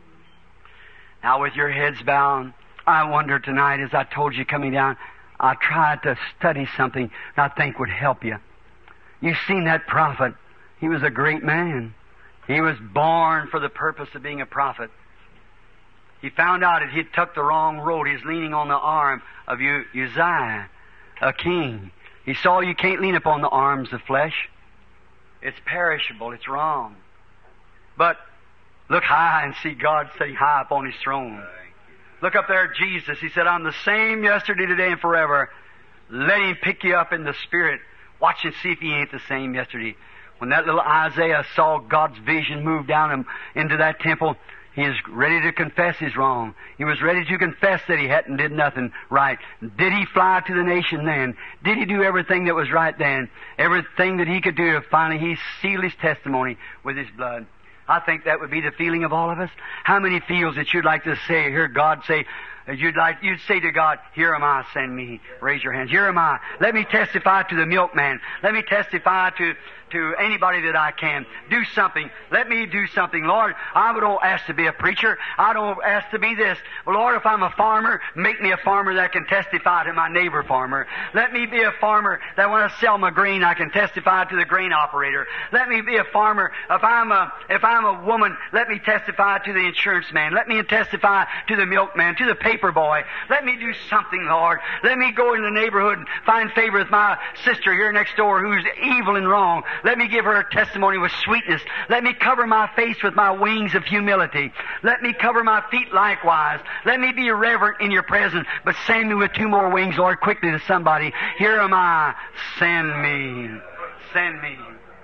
Now, with your heads bowed, I wonder tonight, as I told you coming down, I tried to study something I think would help you. You've seen that prophet. He was a great man. He was born for the purpose of being a prophet. He found out that he took the wrong road. He was leaning on the arm of Uzziah, a king. He saw you can't lean upon the arms of flesh. It's perishable. It's wrong. But look high and see God sitting high upon His throne. Look up there at Jesus. He said, I'm the same yesterday, today, and forever. Let Him pick you up in the Spirit. Watch and see if He ain't the same yesterday. When that little Isaiah saw God's vision move down into that temple, he is ready to confess his wrong. He was ready to confess that he hadn't did nothing right. Did he fly to the nation then? Did he do everything that was right then? Everything that he could do. Finally, he sealed his testimony with his blood. I think that would be the feeling of all of us. How many feels that you'd like to say, hear God say, you'd say to God, here am I, send me. Raise your hands. Here am I. Let me testify to the milkman. Let me testify to anybody that I can. Do something. Let me do something. Lord, I don't ask to be a preacher. I don't ask to be this. Well, Lord, if I'm a farmer, make me a farmer that can testify to my neighbor farmer. Let me be a farmer that when I sell my grain, I can testify to the grain operator. Let me be a farmer. If I'm a woman, let me testify to the insurance man. Let me testify to the milkman, to the paper boy. Let me do something, Lord. Let me go in the neighborhood and find favor with my sister here next door who's evil and wrong. Let me give her a testimony with sweetness. Let me cover my face with my wings of humility. Let me cover my feet likewise. Let me be reverent in your presence. But send me with two more wings, Lord, quickly to somebody. Here am I. Send me. Send me.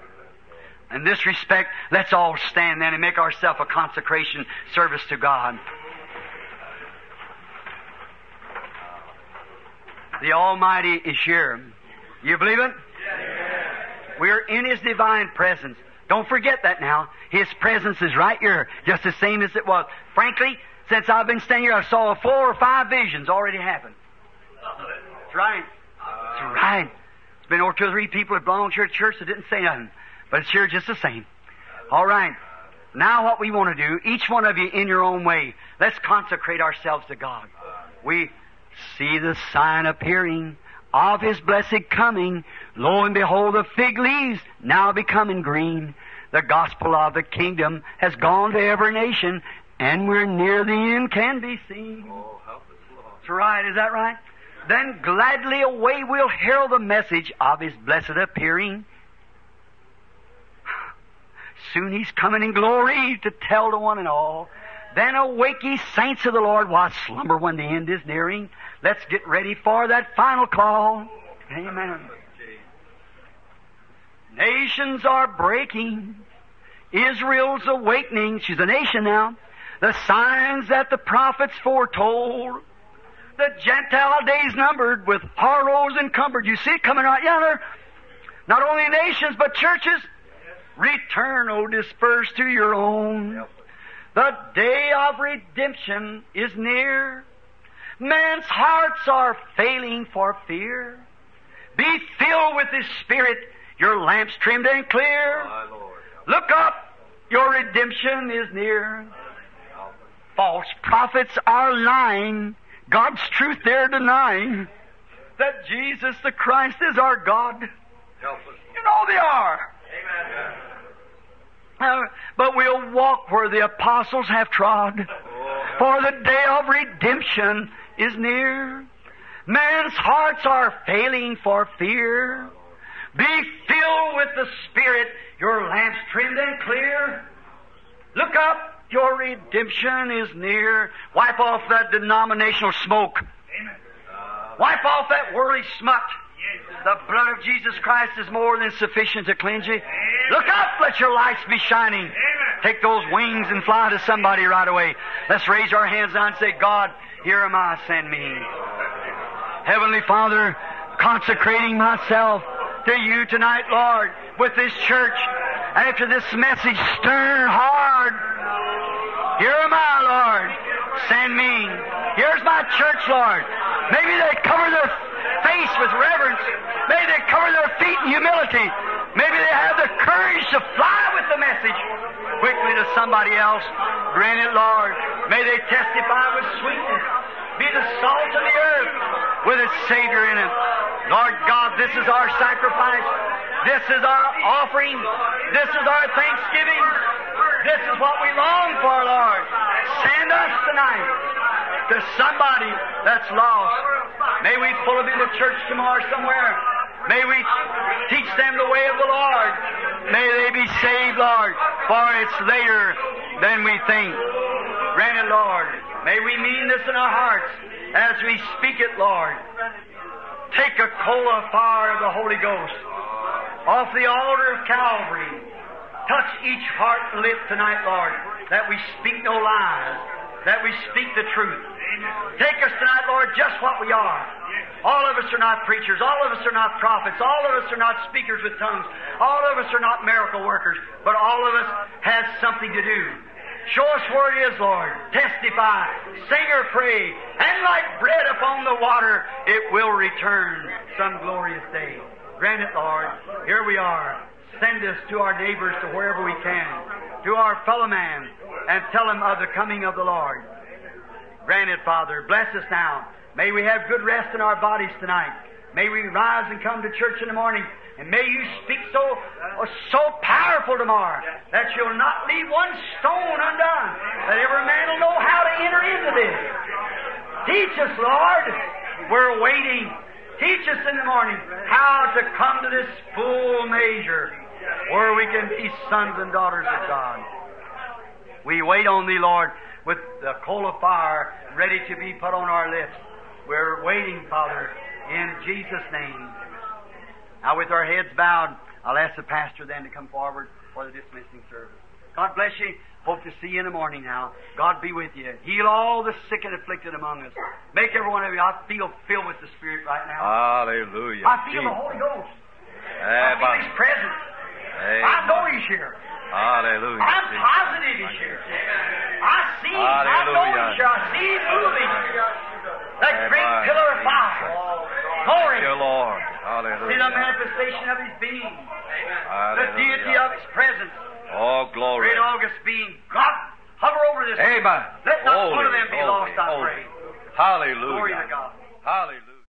In this respect, let's all stand then and make ourselves a consecration service to God. The Almighty is here. You believe it? We're in His divine presence. Don't forget that now. His presence is right here, just the same as it was. Frankly, since I've been standing here, I saw 4 or 5 visions already happen. That's right. That's right. It's been over 2 or 3 people that belong to church that didn't say nothing. But it's here just the same. All right. Now what we want to do, each one of you in your own way, let's consecrate ourselves to God. We see the sign appearing of His blessed coming. Lo and behold, the fig leaves now becoming green. The gospel of the kingdom has gone to every nation, and we're near the end can be seen.
Oh, help us, Lord.
That's right, is that right? Then gladly away we'll herald the message of His blessed appearing. Soon He's coming in glory to tell to one and all. Then awake ye saints of the Lord, while slumber when the end is nearing. Let's get ready for that final call. Amen. Nations are breaking. Israel's awakening. She's a nation now. The signs that the prophets foretold. The Gentile days numbered with horrors encumbered. You see it coming right yonder. Not only nations, but churches. Return, O dispersed to your own. The day of redemption is near. Man's hearts are failing for fear. Be filled with His Spirit, your lamps trimmed and clear. Look up, your redemption is near. False prophets are lying, God's truth they're denying. That Jesus the Christ is our God. You know they are. But we'll walk where the apostles have trod. For the day of redemption is near. Man's hearts are failing for fear. Be filled with the Spirit, your lamps trimmed and clear. Look up, your redemption is near. Wipe off that denominational smoke. Wipe off that worldly smut. The blood of Jesus Christ is more than sufficient to cleanse you. Look up, let your lights be shining. Take those wings and fly to somebody right away. Let's raise our hands now and say, God, here am I, send me. Heavenly Father, consecrating myself to you tonight, Lord, with this church. After this message, stern, hard. Here am I, Lord. Send me. Here's my church, Lord. Maybe they cover their face with reverence. Maybe they cover their feet in humility. Maybe they have the courage to fly with the message quickly to somebody else. Grant it, Lord. May they testify with sweetness. Be the salt of the earth with its Savior in it. Lord God, this is our sacrifice. This is our offering. This is our thanksgiving. This is what we long for, Lord. Send us tonight to somebody that's lost. May we pull them into church tomorrow somewhere. May we teach them the way of the Lord. May they be saved, Lord, for it's later than we think. Grant it, Lord. May we mean this in our hearts as we speak it, Lord. Take a coal of fire of the Holy Ghost off the altar of Calvary. Touch each heart and lip tonight, Lord, that we speak no lies, that we speak the truth. Take us tonight, Lord, just what we are. All of us are not preachers. All of us are not prophets. All of us are not speakers with tongues. All of us are not miracle workers. But all of us has something to do. Show us where it is, Lord. Testify. Sing or pray. And like bread upon the water, it will return some glorious day. Grant it, Lord. Here we are. Send us to our neighbors, to wherever we can, to our fellow man, and tell them of the coming of the Lord. Grant it, Father. Bless us now. May we have good rest in our bodies tonight. May we rise and come to church in the morning. And may you speak so powerful tomorrow that you'll not leave one stone undone, that every man will know how to enter into this. Teach us, Lord. We're waiting. Teach us in the morning how to come to this full measure where we can be sons and daughters of God. We wait on Thee, Lord, with the coal of fire ready to be put on our lips. We're waiting, Father, in Jesus' name. Now, with our heads bowed, I'll ask the pastor then to come forward for the dismissing service. God bless you. Hope to see you in the morning now. God be with you. Heal all the sick and afflicted among us. Make every one of you, I feel filled with the Spirit right now.
Hallelujah.
I feel the Holy Ghost. I feel His presence. I know He's here.
Hallelujah.
I'm positive He's here. I see Him. I know He's here. I see Him moving. That great pillar of fire. Glory.
Thank you, Lord. Hallelujah.
See the manifestation of His being. The deity of His presence.
Oh, glory.
Great August being. God, hover over this.
Amen.
Let not one of them be lost, I pray.
Hallelujah.
Glory to God.
Hallelujah.